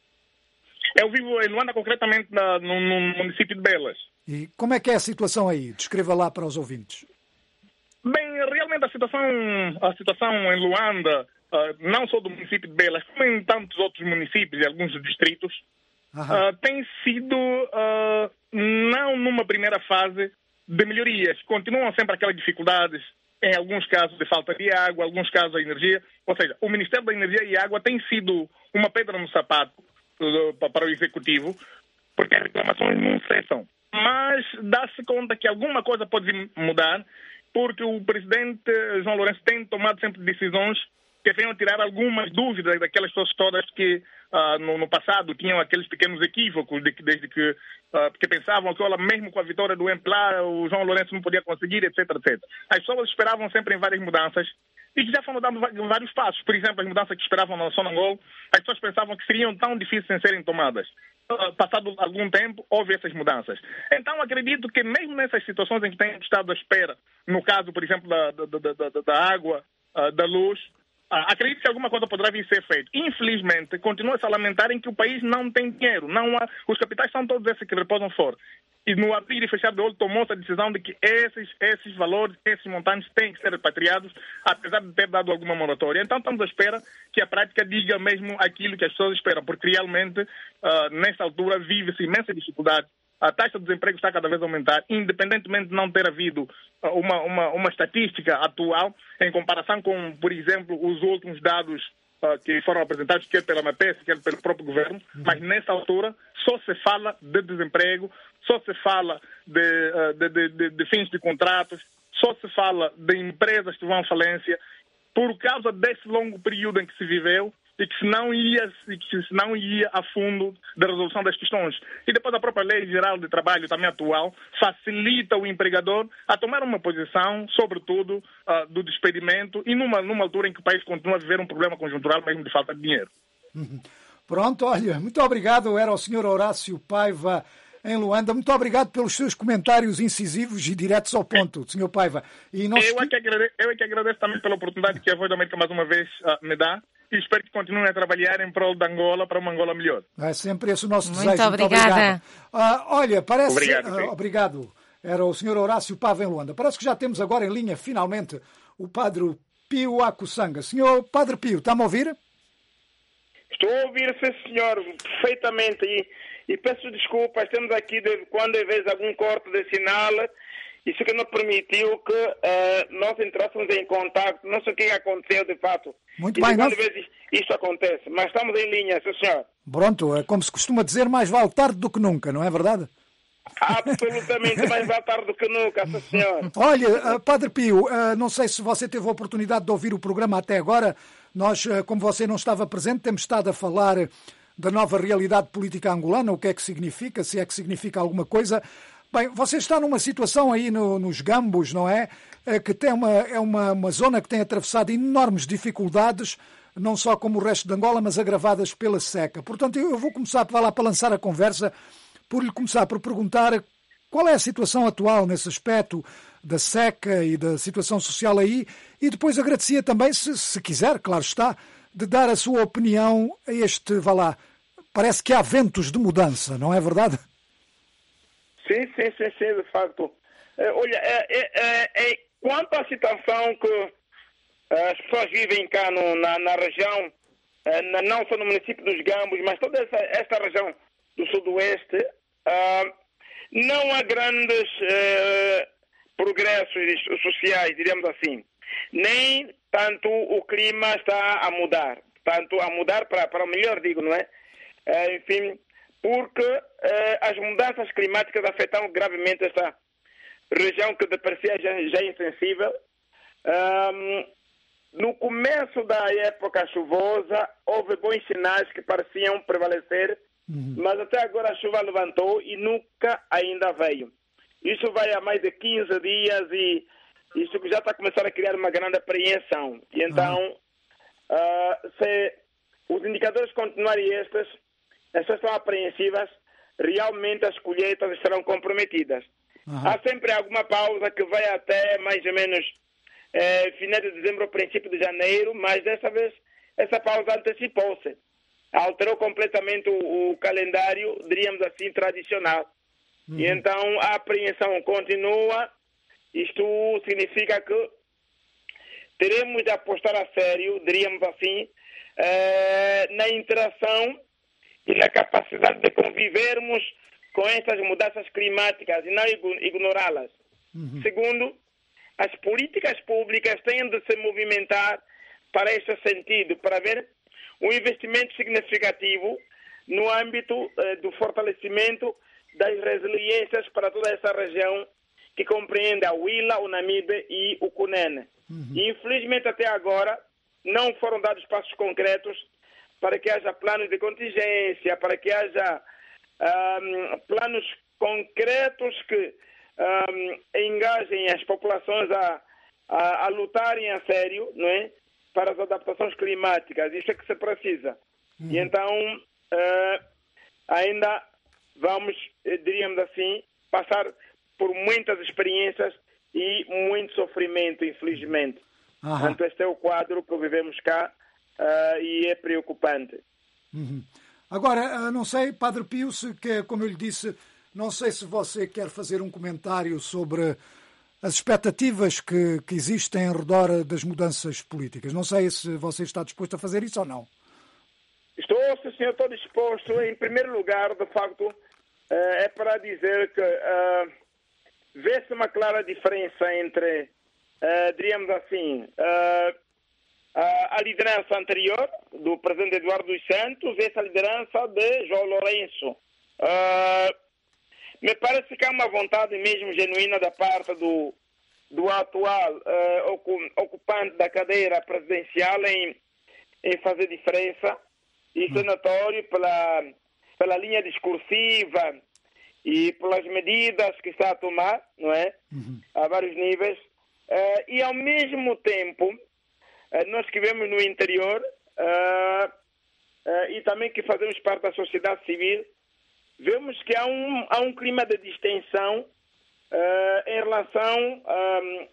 Eu vivo em Luanda, concretamente na, no, no município de Belas. E como é que é a situação aí? Descreva lá para os ouvintes. Bem, realmente a situação, a situação em Luanda, uh, não só do município de Belas, como em tantos outros municípios e alguns distritos, uh, tem sido, uh, não numa primeira fase, de melhorias. Continuam sempre aquelas dificuldades, em alguns casos de falta de água, em alguns casos de energia. Ou seja, o Ministério da Energia e Água tem sido uma pedra no sapato uh, para o Executivo, porque as reclamações não cessam. Mas dá-se conta que alguma coisa pode mudar, porque o presidente João Lourenço tem tomado sempre decisões que venham tirar algumas dúvidas daquelas pessoas todas que uh, no, no passado tinham aqueles pequenos equívocos, de, desde que, uh, que pensavam que, olha, mesmo com a vitória do M P L A, o João Lourenço não podia conseguir, etc, etcétera. As pessoas esperavam sempre em várias mudanças e que já foram dando vários passos. Por exemplo, as mudanças que esperavam na Sonangol, as pessoas pensavam que seriam tão difíceis em serem tomadas. Uh, passado algum tempo, houve essas mudanças. Então, acredito que mesmo nessas situações em que tem estado à espera, no caso, por exemplo, da, da, da, da, da água, uh, da luz, uh, acredito que alguma coisa poderá vir a ser feita. Infelizmente, continua-se a lamentar em que o país não tem dinheiro. Não há, os capitais são todos esses que repousam fora. E no abrir e fechar de olho tomou-se a decisão de que esses, esses valores, esses montantes têm que ser repatriados, apesar de ter dado alguma moratória. Então estamos à espera que a prática diga mesmo aquilo que as pessoas esperam, porque realmente, uh, nesta altura, vive-se imensa dificuldade. A taxa de desemprego está cada vez a aumentar, independentemente de não ter havido uh, uma, uma, uma estatística atual, em comparação com, por exemplo, os últimos dados uh, que foram apresentados, quer pela M P S, quer pelo próprio governo, mas nesta altura só se fala de desemprego, só se fala de, de, de, de, de fins de contratos, só se fala de empresas que vão à falência por causa desse longo período em que se viveu e que se não ia, que se não ia a fundo da resolução das questões. E depois a própria Lei Geral de Trabalho, também atual, facilita o empregador a tomar uma posição, sobretudo, uh, do despedimento e numa, numa altura em que o país continua a viver um problema conjuntural mesmo de falta de dinheiro. Uhum. Pronto, olha, muito obrigado. Era o senhor Horácio Paiva, em Luanda. Muito obrigado pelos seus comentários incisivos e diretos ao ponto, senhor Paiva. E nós... eu, é que agradeço, eu é que agradeço também pela oportunidade que a Voz da América mais uma vez uh, me dá e espero que continuem a trabalhar em prol da Angola para uma Angola melhor. É sempre esse o nosso Muito desejo. Obrigada. Muito obrigado. Uh, olha, parece... Obrigado. Uh, obrigado. Era o senhor Horácio Paiva, em Luanda. Parece que já temos agora em linha, finalmente, o padre Pio Acussanga. Senhor Padre Pio, está-me a ouvir? Estou a ouvir, sim, senhor, perfeitamente. E, e peço desculpas, temos aqui, de, quando é vez, algum corte de sinal. Isso que não permitiu que uh, nós entrássemos em contato. Não sei o que aconteceu, de fato. Muito e bem. Quando Nós... vezes isto acontece. Mas estamos em linha, sim, senhor. Pronto, é como se costuma dizer, mais vale tarde do que nunca, não é verdade? Absolutamente, mais vale tarde do que nunca, sim, senhor. Olha, uh, Padre Pio, uh, não sei se você teve a oportunidade de ouvir o programa até agora. Nós, uh, como você não estava presente, temos estado a falar da nova realidade política angolana, o que é que significa, se é que significa alguma coisa. Bem, você está numa situação aí no, nos Gambos, não é? Uh, que tem uma, é uma, uma zona que tem atravessado enormes dificuldades, não só como o resto de Angola, mas agravadas pela seca. Portanto, eu vou começar para lá para lançar a conversa, por lhe começar por perguntar qual é a situação atual nesse aspecto da seca e da situação social aí, e depois agradecia também, se, se quiser, claro está, de dar a sua opinião a este, vá lá, parece que há ventos de mudança, não é verdade? Sim, sim, sim, sim, de facto. É, olha, é, é, é, quanto à situação que As pessoas vivem cá no, na, na região, uh, não só no município dos Gambos, mas toda essa, esta região do sudoeste, uh, não há grandes uh, progressos sociais, diríamos assim. Nem tanto o clima está a mudar. Tanto a mudar para, para o melhor, digo, não é? Uh, enfim, porque uh, as mudanças climáticas afetam gravemente esta região que de per si já, já é insensível. Um, no começo da época chuvosa, houve bons sinais que pareciam prevalecer, uhum. mas até agora a chuva levantou e nunca ainda veio. Isso vai há mais de quinze dias e isso já está começando a criar uma grande apreensão. E então, uhum. uh, se os indicadores continuarem estes, essas são apreensivas, realmente as colheitas estarão comprometidas. Uhum. Há sempre alguma pausa que vai até mais ou menos eh, final de dezembro, princípio de janeiro, mas dessa vez essa pausa antecipou-se. Alterou completamente o, o calendário, diríamos assim, tradicional. Uhum. E então a apreensão continua. Isto significa que teremos de apostar a sério, diríamos assim, eh, na interação e na capacidade de convivermos com estas mudanças climáticas e não ignorá-las. Uhum. Segundo, as políticas públicas têm de se movimentar para este sentido, para ver um investimento significativo no âmbito eh, do fortalecimento das resiliências para toda essa região que compreende a Huila, o Namibe e o Cunene. Uhum. E, infelizmente, até agora, não foram dados passos concretos para que haja planos de contingência, para que haja um, planos concretos que um, engajem as populações a, a, a lutarem a sério, não é? Para as adaptações climáticas. Isso é que se precisa. Uhum. E então, uh, ainda vamos, diríamos assim, passar por muitas experiências e muito sofrimento, infelizmente. Uhum. Portanto, este é o quadro que vivemos cá uh, e é preocupante. Uhum. Agora, não sei, Padre Pio, se, que, como eu lhe disse, não sei se você quer fazer um comentário sobre as expectativas que, que existem em redor das mudanças políticas. Não sei se você está disposto a fazer isso ou não. Estou, sim, senhor, estou disposto. Em primeiro lugar, de facto, é para dizer que uh, vê-se uma clara diferença entre, uh, diríamos assim, uh, a liderança anterior do presidente Eduardo dos Santos e essa liderança de João Lourenço. Uh, me parece que há uma vontade mesmo genuína da parte do, do atual uh, ocupante da cadeira presidencial em, em fazer diferença. Isso é notório pela, pela linha discursiva e pelas medidas que está a tomar, não é? Uhum. A vários níveis. Uh, e, ao mesmo tempo, uh, nós que vivemos no interior uh, uh, e também que fazemos parte da sociedade civil, vemos que há um, há um clima de distensão uh, em relação um,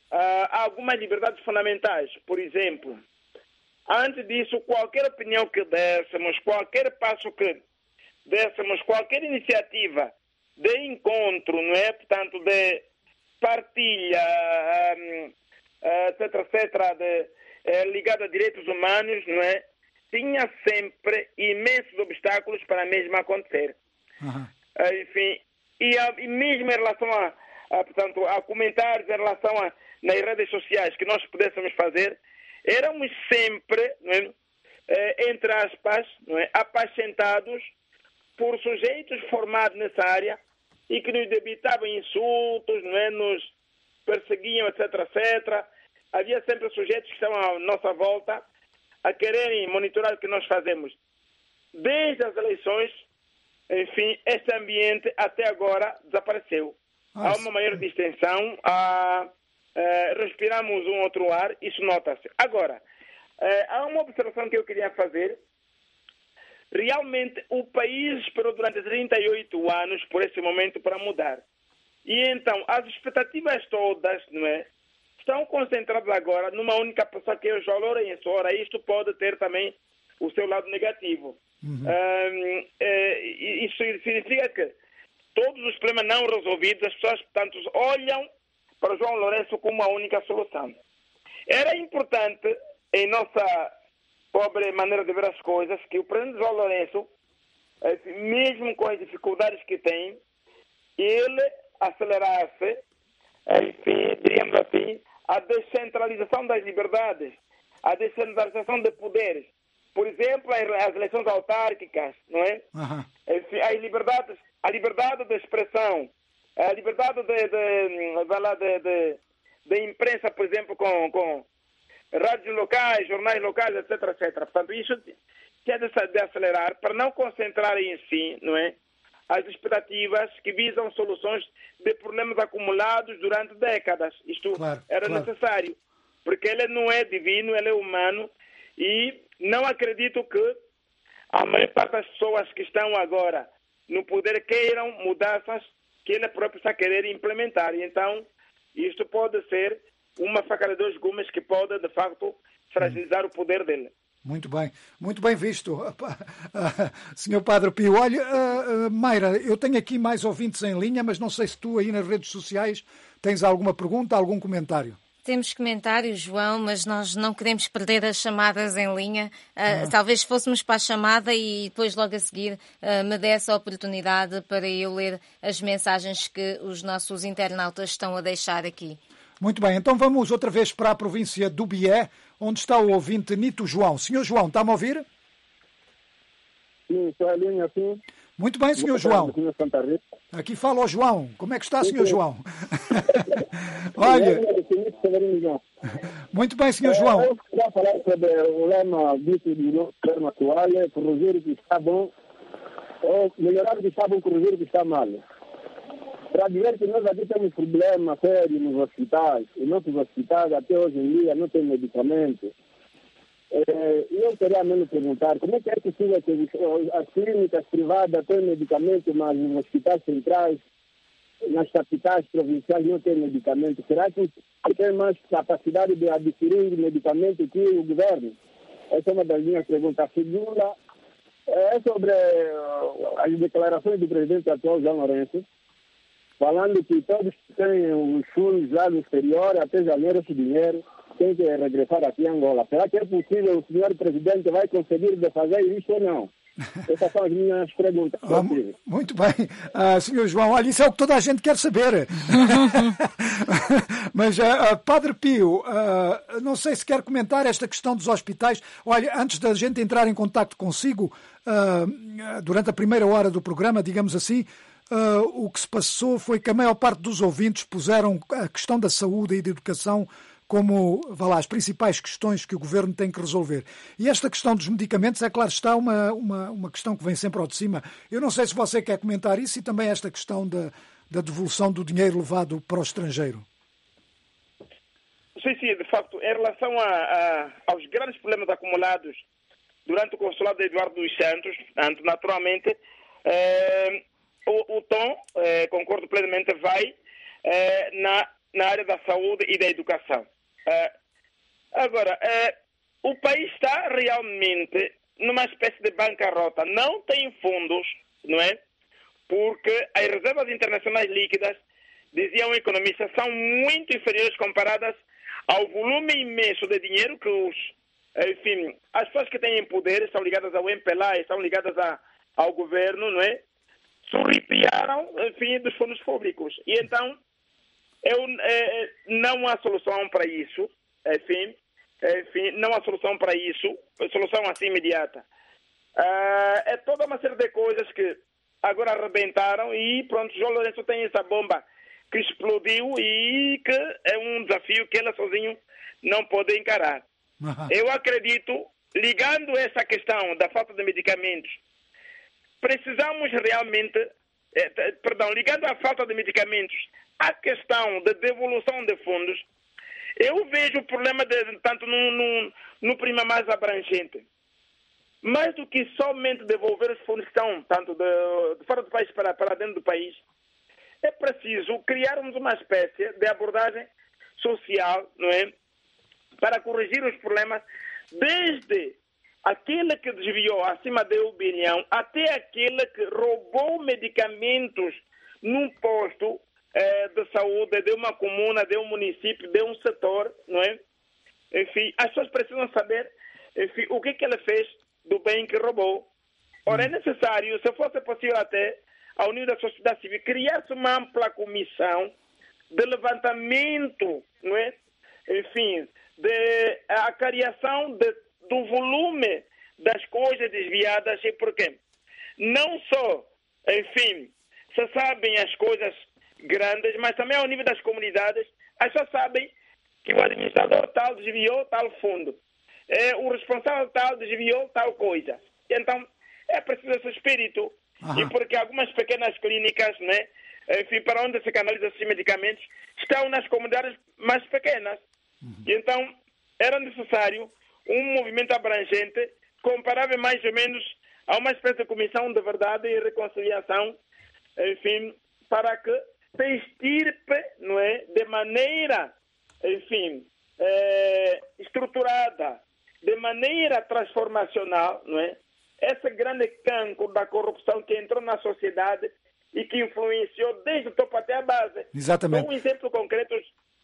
a algumas liberdades fundamentais. Por exemplo, antes disso, qualquer opinião que dessemos, qualquer passo que dessemos, qualquer iniciativa de encontro, não é? Portanto, de partilha, um, etc, etc, de, eh, ligada a direitos humanos, não é? Tinha sempre imensos obstáculos para mesmo acontecer. Uhum. Uh, enfim, e, a, e mesmo em relação a, a, portanto, a comentários, em relação a nas redes sociais que nós pudéssemos fazer, éramos sempre, não é? eh, entre aspas, não é? apacentados por sujeitos formados nessa área e que nos debitavam insultos, não é? Nos perseguiam, etc, etcétera. Havia sempre sujeitos que estavam à nossa volta a quererem monitorar o que nós fazemos. Desde as eleições, enfim, este ambiente até agora desapareceu. Nossa. Há uma maior distensão, há, uh, respiramos um outro ar, isso nota-se. Agora, uh, há uma observação que eu queria fazer. Realmente, o país esperou durante trinta e oito anos por esse momento para mudar. E então, as expectativas todas, não é, estão concentradas agora numa única pessoa, que é o João Lourenço. Ora, isto pode ter também o seu lado negativo. Uhum. Um, é, isso significa que todos os problemas não resolvidos, as pessoas, portanto, olham para o João Lourenço como a única solução. Era importante, em nossa pobre maneira de ver as coisas, que o presidente João Lourenço, mesmo com as dificuldades que tem, ele acelerasse, enfim, diríamos assim, a descentralização das liberdades, a descentralização de poderes. Por exemplo, as eleições autárquicas, não é? Uhum. Enfim, as liberdades, a liberdade de expressão, a liberdade de, de, de, de, de imprensa, por exemplo, com, com rádios locais, jornais locais, etc, etcétera. Portanto, isso quer de, de acelerar para não concentrar em si, não é? As expectativas que visam soluções de problemas acumulados durante décadas. Isto claro, era claro. necessário, porque ele não é divino, ele é humano, e não acredito que a maior parte das pessoas que estão agora no poder queiram mudanças que ele próprio está a querer implementar. E então, isto pode ser uma faca de dois gumes que pode, de facto, fragilizar hum. o poder dele. Muito bem, muito bem visto, senhor Padre Pio. Olha, uh, uh, Mayra, eu tenho aqui mais ouvintes em linha, mas não sei se tu aí nas redes sociais tens alguma pergunta, algum comentário. Temos comentários, João, mas nós não queremos perder as chamadas em linha. Uh, ah. Talvez fôssemos para a chamada e depois logo a seguir uh, me desse a oportunidade para eu ler as mensagens que os nossos internautas estão a deixar aqui. Muito bem, então vamos outra vez para a província do Bié, onde está o ouvinte Nito João. Senhor João, está-me a ouvir? Sim, estou a linha, sim. Muito bem, senhor João. Aqui fala o João. Como é que está, senhor João? Olha. Muito bem, senhor João. Eu queria falar sobre o lema dito do nosso governo atual, corrigir o que está bom, ou melhorar o que está bom, corrigir o que está mal. Para dizer que nós aqui temos problema sério nos hospitais, e nossos hospitais até hoje em dia não têm medicamentos. É, eu queria mesmo perguntar, como é que é possível que as clínicas privadas têm medicamentos, mas nos hospitais centrais, nas capitais provinciais não têm medicamentos? Será que tem mais capacidade de adquirir medicamentos que o governo? Essa é uma das minhas perguntas. A segunda é sobre as declarações do presidente atual, João Lourenço, falando que todos têm os fundos lá no exterior, até janeiro esse dinheiro tem que regressar aqui em Angola. Será que é possível, o senhor presidente vai conseguir de fazer isso ou não? Essas são as minhas perguntas. Ah, muito bem. Uh, senhor João, olha, isso é o que toda a gente quer saber. Mas, uh, Padre Pio, uh, não sei se quer comentar esta questão dos hospitais. Olha, antes da gente entrar em contacto consigo, uh, durante a primeira hora do programa, digamos assim, Uh, o que se passou foi que a maior parte dos ouvintes puseram a questão da saúde e da educação como, vá lá, as principais questões que o governo tem que resolver. E esta questão dos medicamentos, é claro, está uma, uma, uma questão que vem sempre ao de cima. Eu não sei se você quer comentar isso e também esta questão da, da devolução do dinheiro levado para o estrangeiro. Sim, sim, de facto, em relação a, a, aos grandes problemas acumulados durante o consulado de Eduardo dos Santos, naturalmente, eh, O, o tom, eh, concordo plenamente, vai eh, na, na área da saúde e da educação. Eh, agora, eh, o país está realmente numa espécie de bancarrota. Não tem fundos, não é? Porque as reservas internacionais líquidas, diziam economistas, são muito inferiores comparadas ao volume imenso de dinheiro que os, enfim, as pessoas que têm poder, estão ligadas ao M P L A, estão ligadas a, ao governo, não é? Surripiaram, enfim, dos fundos públicos. E então, eu, é, não há solução para isso, enfim, enfim, não há solução para isso, solução assim imediata. Uh, é toda uma série de coisas que agora arrebentaram e pronto, João Lourenço tem essa bomba que explodiu e que é um desafio que ele sozinho não pode encarar. Uhum. Eu acredito, ligando essa questão da falta de medicamentos, precisamos realmente, eh, perdão, ligando à falta de medicamentos, à questão da devolução de fundos, eu vejo o problema de, tanto no, no, no prima mais abrangente. Mais do que somente devolver os fundos que estão, tanto de, de fora do país para, para dentro do país, é preciso criarmos uma espécie de abordagem social, não é? Para corrigir os problemas, desde aquele que desviou acima da opinião até aquele que roubou medicamentos num posto eh, de saúde de uma comuna, de um município, de um setor, não é? enfim, as pessoas precisam saber, enfim, o que, que ele fez do bem que roubou. Ora, é necessário, se fosse possível até, ao nível da sociedade civil, criar-se uma ampla comissão de levantamento, não é? Enfim, de a criação de, do volume das coisas desviadas. E porquê? Não só, enfim, se sabem as coisas grandes, mas também ao nível das comunidades, as pessoas sabem que o administrador tal desviou tal fundo, é, o responsável tal desviou tal coisa. Então, é preciso esse espírito. Aham. E porque algumas pequenas clínicas, né, enfim, para onde se canalizam esses medicamentos, estão nas comunidades mais pequenas. Uhum. E então, era necessário um movimento abrangente, comparável mais ou menos a uma espécie de comissão de verdade e reconciliação, enfim, para que se extirpe, não é, de maneira, enfim, é, estruturada, de maneira transformacional, não é, esse grande cancro da corrupção que entrou na sociedade e que influenciou desde o topo até a base. Exatamente. Um exemplo concreto,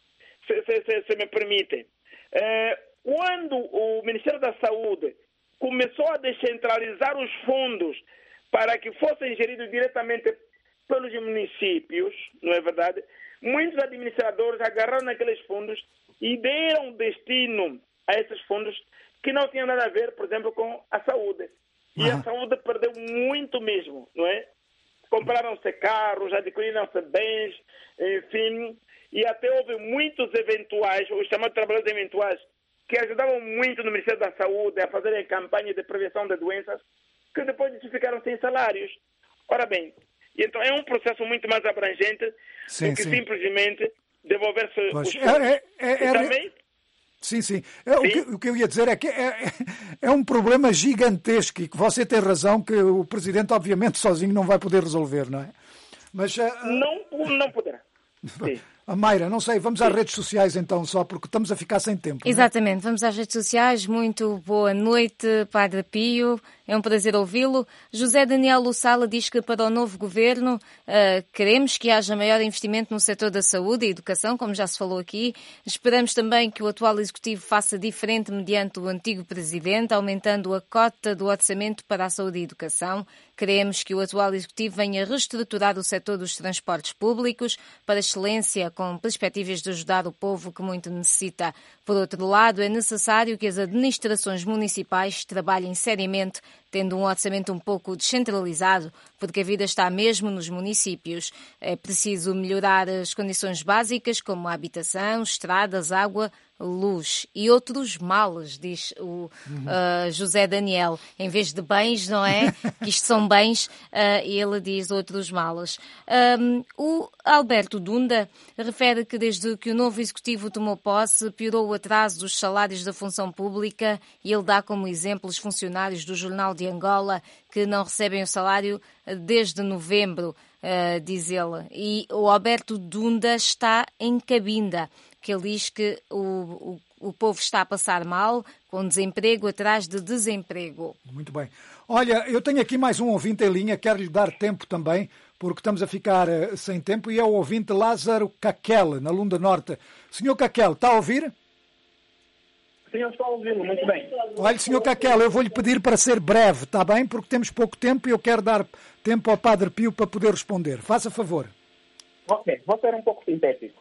se, se, se, se me permitem. É, quando o Ministério da Saúde começou a descentralizar os fundos para que fossem geridos diretamente pelos municípios, não é verdade? Muitos administradores agarraram aqueles fundos e deram destino a esses fundos que não tinham nada a ver, por exemplo, com a saúde. E uhum. a saúde perdeu muito mesmo, não é? Compraram-se carros, adquiriram-se bens, enfim, e até houve muitos eventuais, os chamados trabalhadores eventuais, que ajudavam muito no Ministério da Saúde a fazerem campanha de prevenção de doenças, que depois disso ficaram sem salários. Ora bem, então é um processo muito mais abrangente sim, do que sim. simplesmente devolver-se os fundos. É, é, é, e também... Sim, sim. É, sim. O, que, o que eu ia dizer é que é, é, é um problema gigantesco e que você tem razão que o Presidente, obviamente, sozinho não vai poder resolver, não é? Mas, uh, não, não poderá. Sim. A Mayra, não sei, vamos às redes sociais então, só porque estamos a ficar sem tempo. Exatamente, não é? Vamos às redes sociais. Muito boa noite, Padre Pio. É um prazer ouvi-lo. José Daniel Lussala diz que para o novo governo uh, queremos que haja maior investimento no setor da saúde e educação, como já se falou aqui. Esperamos também que o atual Executivo faça diferente mediante o antigo Presidente, aumentando a cota do orçamento para a saúde e educação. Queremos que o atual Executivo venha reestruturar o setor dos transportes públicos para excelência, com perspectivas de ajudar o povo que muito necessita. Por outro lado, é necessário que as administrações municipais trabalhem seriamente, tendo um orçamento um pouco descentralizado, porque a vida está mesmo nos municípios. É preciso melhorar as condições básicas, como a habitação, estradas, água, luz e outros males, diz o uh, José Daniel. Em vez de bens, não é? Que isto são bens, uh, ele diz outros males. Um, o Alberto Dunda refere que desde que o novo Executivo tomou posse, piorou o atraso dos salários da função pública e ele dá como exemplo os funcionários do Jornal de Angola que não recebem o salário desde novembro, uh, diz ele. E o Alberto Dunda está em Cabinda, que ele diz que o, o, o povo está a passar mal, com desemprego atrás de desemprego. Muito bem. Olha, eu tenho aqui mais um ouvinte em linha, quero lhe dar tempo também, porque estamos a ficar uh, sem tempo, e é o ouvinte Lázaro Caquel, na Lunda Norte. Senhor Caquel, está a ouvir? Sim, eu estou a ouvi-lo, muito bem. Olha, senhor Caquel, eu vou-lhe pedir para ser breve, está bem? Porque temos pouco tempo e eu quero dar tempo ao Padre Pio para poder responder. Faça favor. Ok, vou ser um pouco sintético.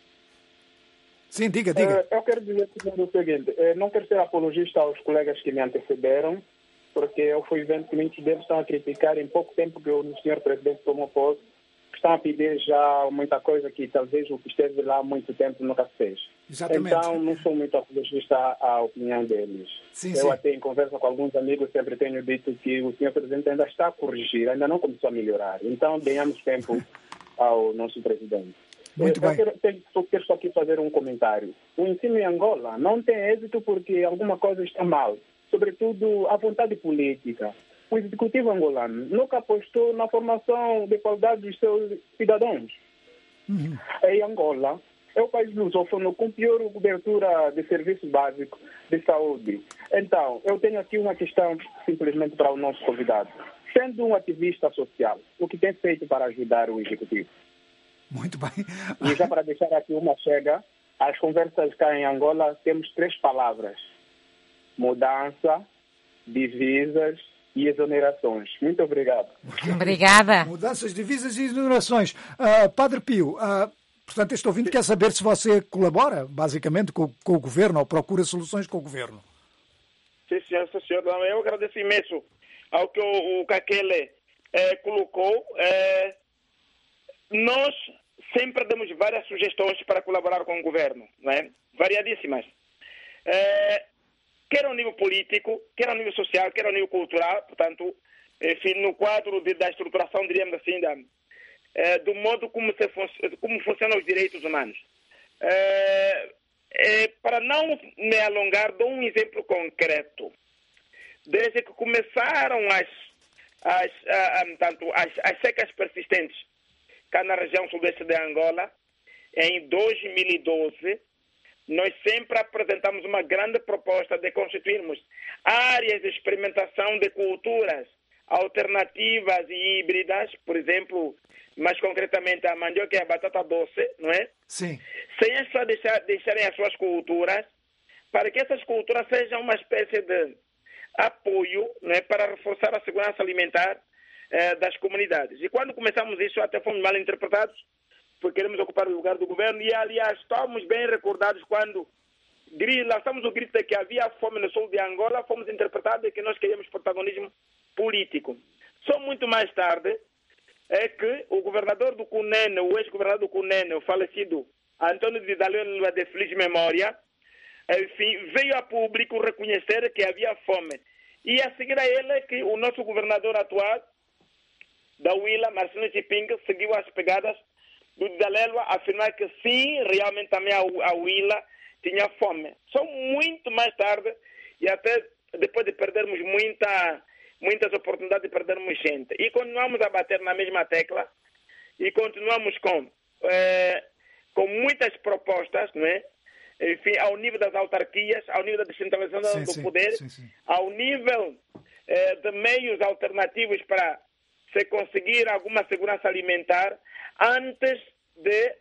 Sim, diga, diga. Uh, eu quero dizer o seguinte, uh, não quero ser apologista aos colegas que me antecederam, porque eu fui vendo que muitos deles estão a criticar em pouco tempo que o senhor Presidente tomou posse, que estão a pedir já muita coisa que talvez o que esteve lá há muito tempo nunca fez. Exatamente. Então, não sou muito apologista à opinião deles. Sim, eu sim. até em conversa com alguns amigos sempre tenho dito que o senhor Presidente ainda está a corrigir, ainda não começou a melhorar. Então, ganhamos tempo ao nosso Presidente. Muito eu bem. Quero, tenho, só quero só aqui fazer um comentário. O ensino em Angola não tem êxito porque alguma coisa está mal, sobretudo a vontade política. O executivo angolano nunca apostou na formação de qualidade dos seus cidadãos. Uhum. Em Angola, é o país lusófono com pior cobertura de serviços básicos de saúde. Então, eu tenho aqui uma questão simplesmente para o nosso convidado. Sendo um ativista social, o que tem feito para ajudar o executivo? Muito bem. E já para deixar aqui uma chega, as conversas cá em Angola temos três palavras: mudança, divisas e exonerações. Muito obrigado. Obrigada. Mudanças, divisas e exonerações. Uh, Padre Pio, uh, portanto, este ouvinte quer saber se você colabora, basicamente, com, com o Governo, ou procura soluções com o Governo. Sim, senhor, sim, senhor. Eu agradeço imenso ao que o, o Kakele eh, colocou. Eh, nós sempre damos várias sugestões para colaborar com o Governo, não é? Variadíssimas. Eh, quer ao nível político, quer ao nível social, quer ao nível cultural, portanto, enfim, no quadro de, da estruturação, diríamos assim, da, eh, do modo como, se fun- como funcionam os direitos humanos. Eh, eh, para não me alongar, dou um exemplo concreto. Desde que começaram as, as, a, a, tanto, as, as secas persistentes cá na região sudeste de Angola, em dois mil e doze, nós sempre apresentamos uma grande proposta de constituirmos áreas de experimentação de culturas alternativas e híbridas, por exemplo, mais concretamente a mandioca e a batata doce, não é? Sim. Sem essa deixar, deixarem as suas culturas, para que essas culturas sejam uma espécie de apoio, não é, para reforçar a segurança alimentar eh, das comunidades. E quando começamos isso, até fomos mal interpretados, porque queremos ocupar o lugar do governo, e aliás, estamos bem recordados quando lançamos o grito de que havia fome no sul de Angola, fomos interpretados de que nós queríamos protagonismo político. Só muito mais tarde é que o governador do Cunene, o ex-governador do Cunene, o falecido Antônio de Daleno de feliz memória, enfim, veio a público reconhecer que havia fome. E a seguir a ele é que o nosso governador atual, da Huila, Marcelino Chipinga, seguiu as pegadas do Dalelo a afirmar que sim, realmente também a Huila tinha fome. Só muito mais tarde, e até depois de perdermos muita, muitas oportunidades de perdermos gente. E continuamos a bater na mesma tecla, e continuamos com, eh, com muitas propostas, não é? Enfim, ao nível das autarquias, ao nível da descentralização sim, do sim, poder, sim, sim. ao nível eh, de meios alternativos para se conseguir alguma segurança alimentar antes de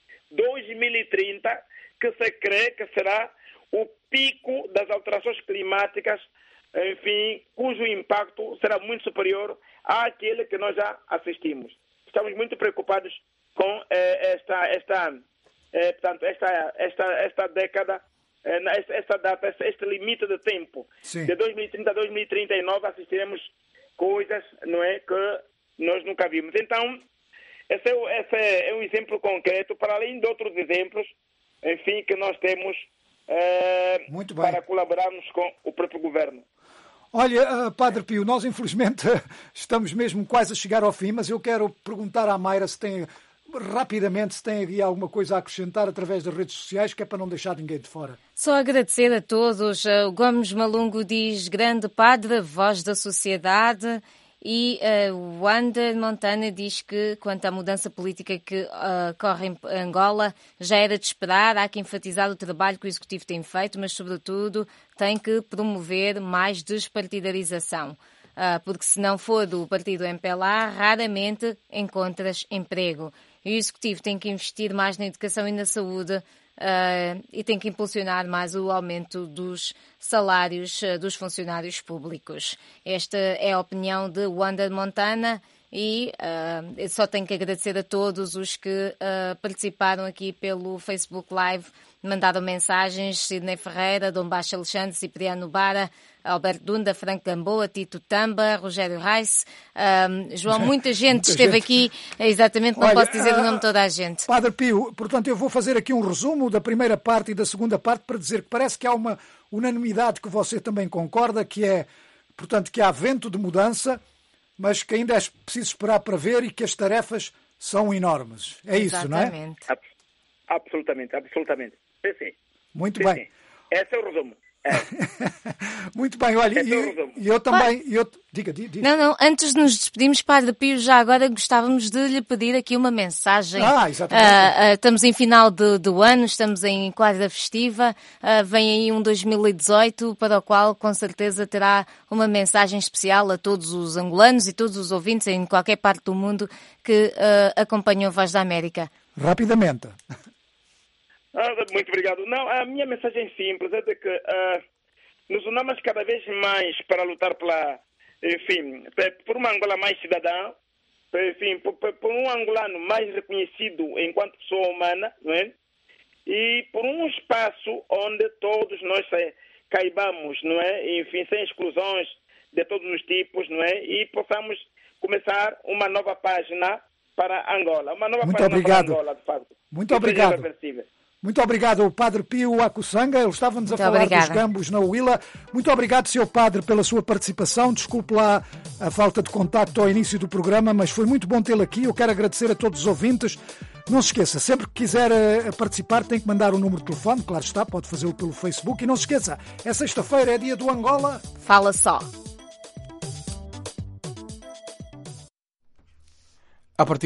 dois mil e trinta, que se crê que será o pico das alterações climáticas, enfim, cujo impacto será muito superior àquele que nós já assistimos. Estamos muito preocupados com eh, esta, esta, eh, portanto, esta, esta, esta década, eh, esta, esta data, este, este limite de tempo. Sim. De dois mil e trinta a dois mil e trinta e nove assistiremos coisas, não é, que nós nunca vimos. Então, esse é, esse é um exemplo concreto, para além de outros exemplos, enfim, que nós temos eh, para colaborarmos com o próprio governo. Olha, uh, Padre Pio, nós infelizmente estamos mesmo quase a chegar ao fim, mas eu quero perguntar à Mayra se tem, rapidamente, se tem aqui alguma coisa a acrescentar através das redes sociais, que é para não deixar ninguém de fora. Só agradecer a todos. O Gomes Malungo diz: grande padre, voz da sociedade. E uh, o Wander Montana diz que, quanto à mudança política que uh, corre em Angola, já era de esperar. Há que enfatizar o trabalho que o Executivo tem feito, mas, sobretudo, tem que promover mais despartidarização. Uh, porque, se não for do partido M P L A, raramente encontras emprego. E o Executivo tem que investir mais na educação e na saúde, Uh, e tem que impulsionar mais o aumento dos salários uh, dos funcionários públicos. Esta é a opinião de Wander Montana e uh, só tenho que agradecer a todos os que uh, participaram aqui pelo Facebook Live, mandaram mensagens: Sidney Ferreira, Dom Baixo Alexandre, Cipriano Bara, Alberto Dunda, Franco Gamboa, Tito Tamba, Rogério Reis, um, João, muita gente muita esteve gente. aqui, exatamente, não Olha, posso dizer uh, o nome de toda a gente. Padre Pio, portanto, eu vou fazer aqui um resumo da primeira parte e da segunda parte para dizer que parece que há uma unanimidade que você também concorda, que é, portanto, que há vento de mudança, mas que ainda é preciso esperar para ver e que as tarefas são enormes. É Exatamente. Isso, não é? Absolutamente, absolutamente. Sim, sim. Muito sim, bem. Sim. Esse é o resumo. É. Muito bem, olha, e eu, eu também... Eu, diga, diga. Não, não, antes de nos despedirmos, Padre Pio, já agora gostávamos de lhe pedir aqui uma mensagem. Ah, exatamente. Uh, uh, estamos em final de, do ano, estamos em quadra festiva, uh, vem aí um dois mil e dezoito, para o qual com certeza terá uma mensagem especial a todos os angolanos e todos os ouvintes em qualquer parte do mundo que uh, acompanham a Voz da América. Rapidamente. Ah, muito obrigado. Não, a minha mensagem simples é de que uh, nos unamos cada vez mais para lutar pela, enfim, por uma Angola mais cidadã, enfim, por, por um angolano mais reconhecido enquanto pessoa humana, não é? E por um espaço onde todos nós caibamos, não é? Enfim, sem exclusões de todos os tipos, não é? E possamos começar uma nova página para Angola. Uma nova Muito página obrigado. para Angola, de facto. Muito obrigado. Muito obrigado ao Padre Pio Acussanga. Ele estava-nos a Muito falar obrigada. dos gambos na Huila. Muito obrigado, senhor Padre, pela sua participação. Desculpe lá a falta de contacto ao início do programa, mas foi muito bom tê-lo aqui. Eu quero agradecer a todos os ouvintes. Não se esqueça, sempre que quiser uh, participar tem que mandar o número de telefone, claro está, pode fazê-lo pelo Facebook. E não se esqueça, é sexta-feira, é dia do Angola. Fala só. A partir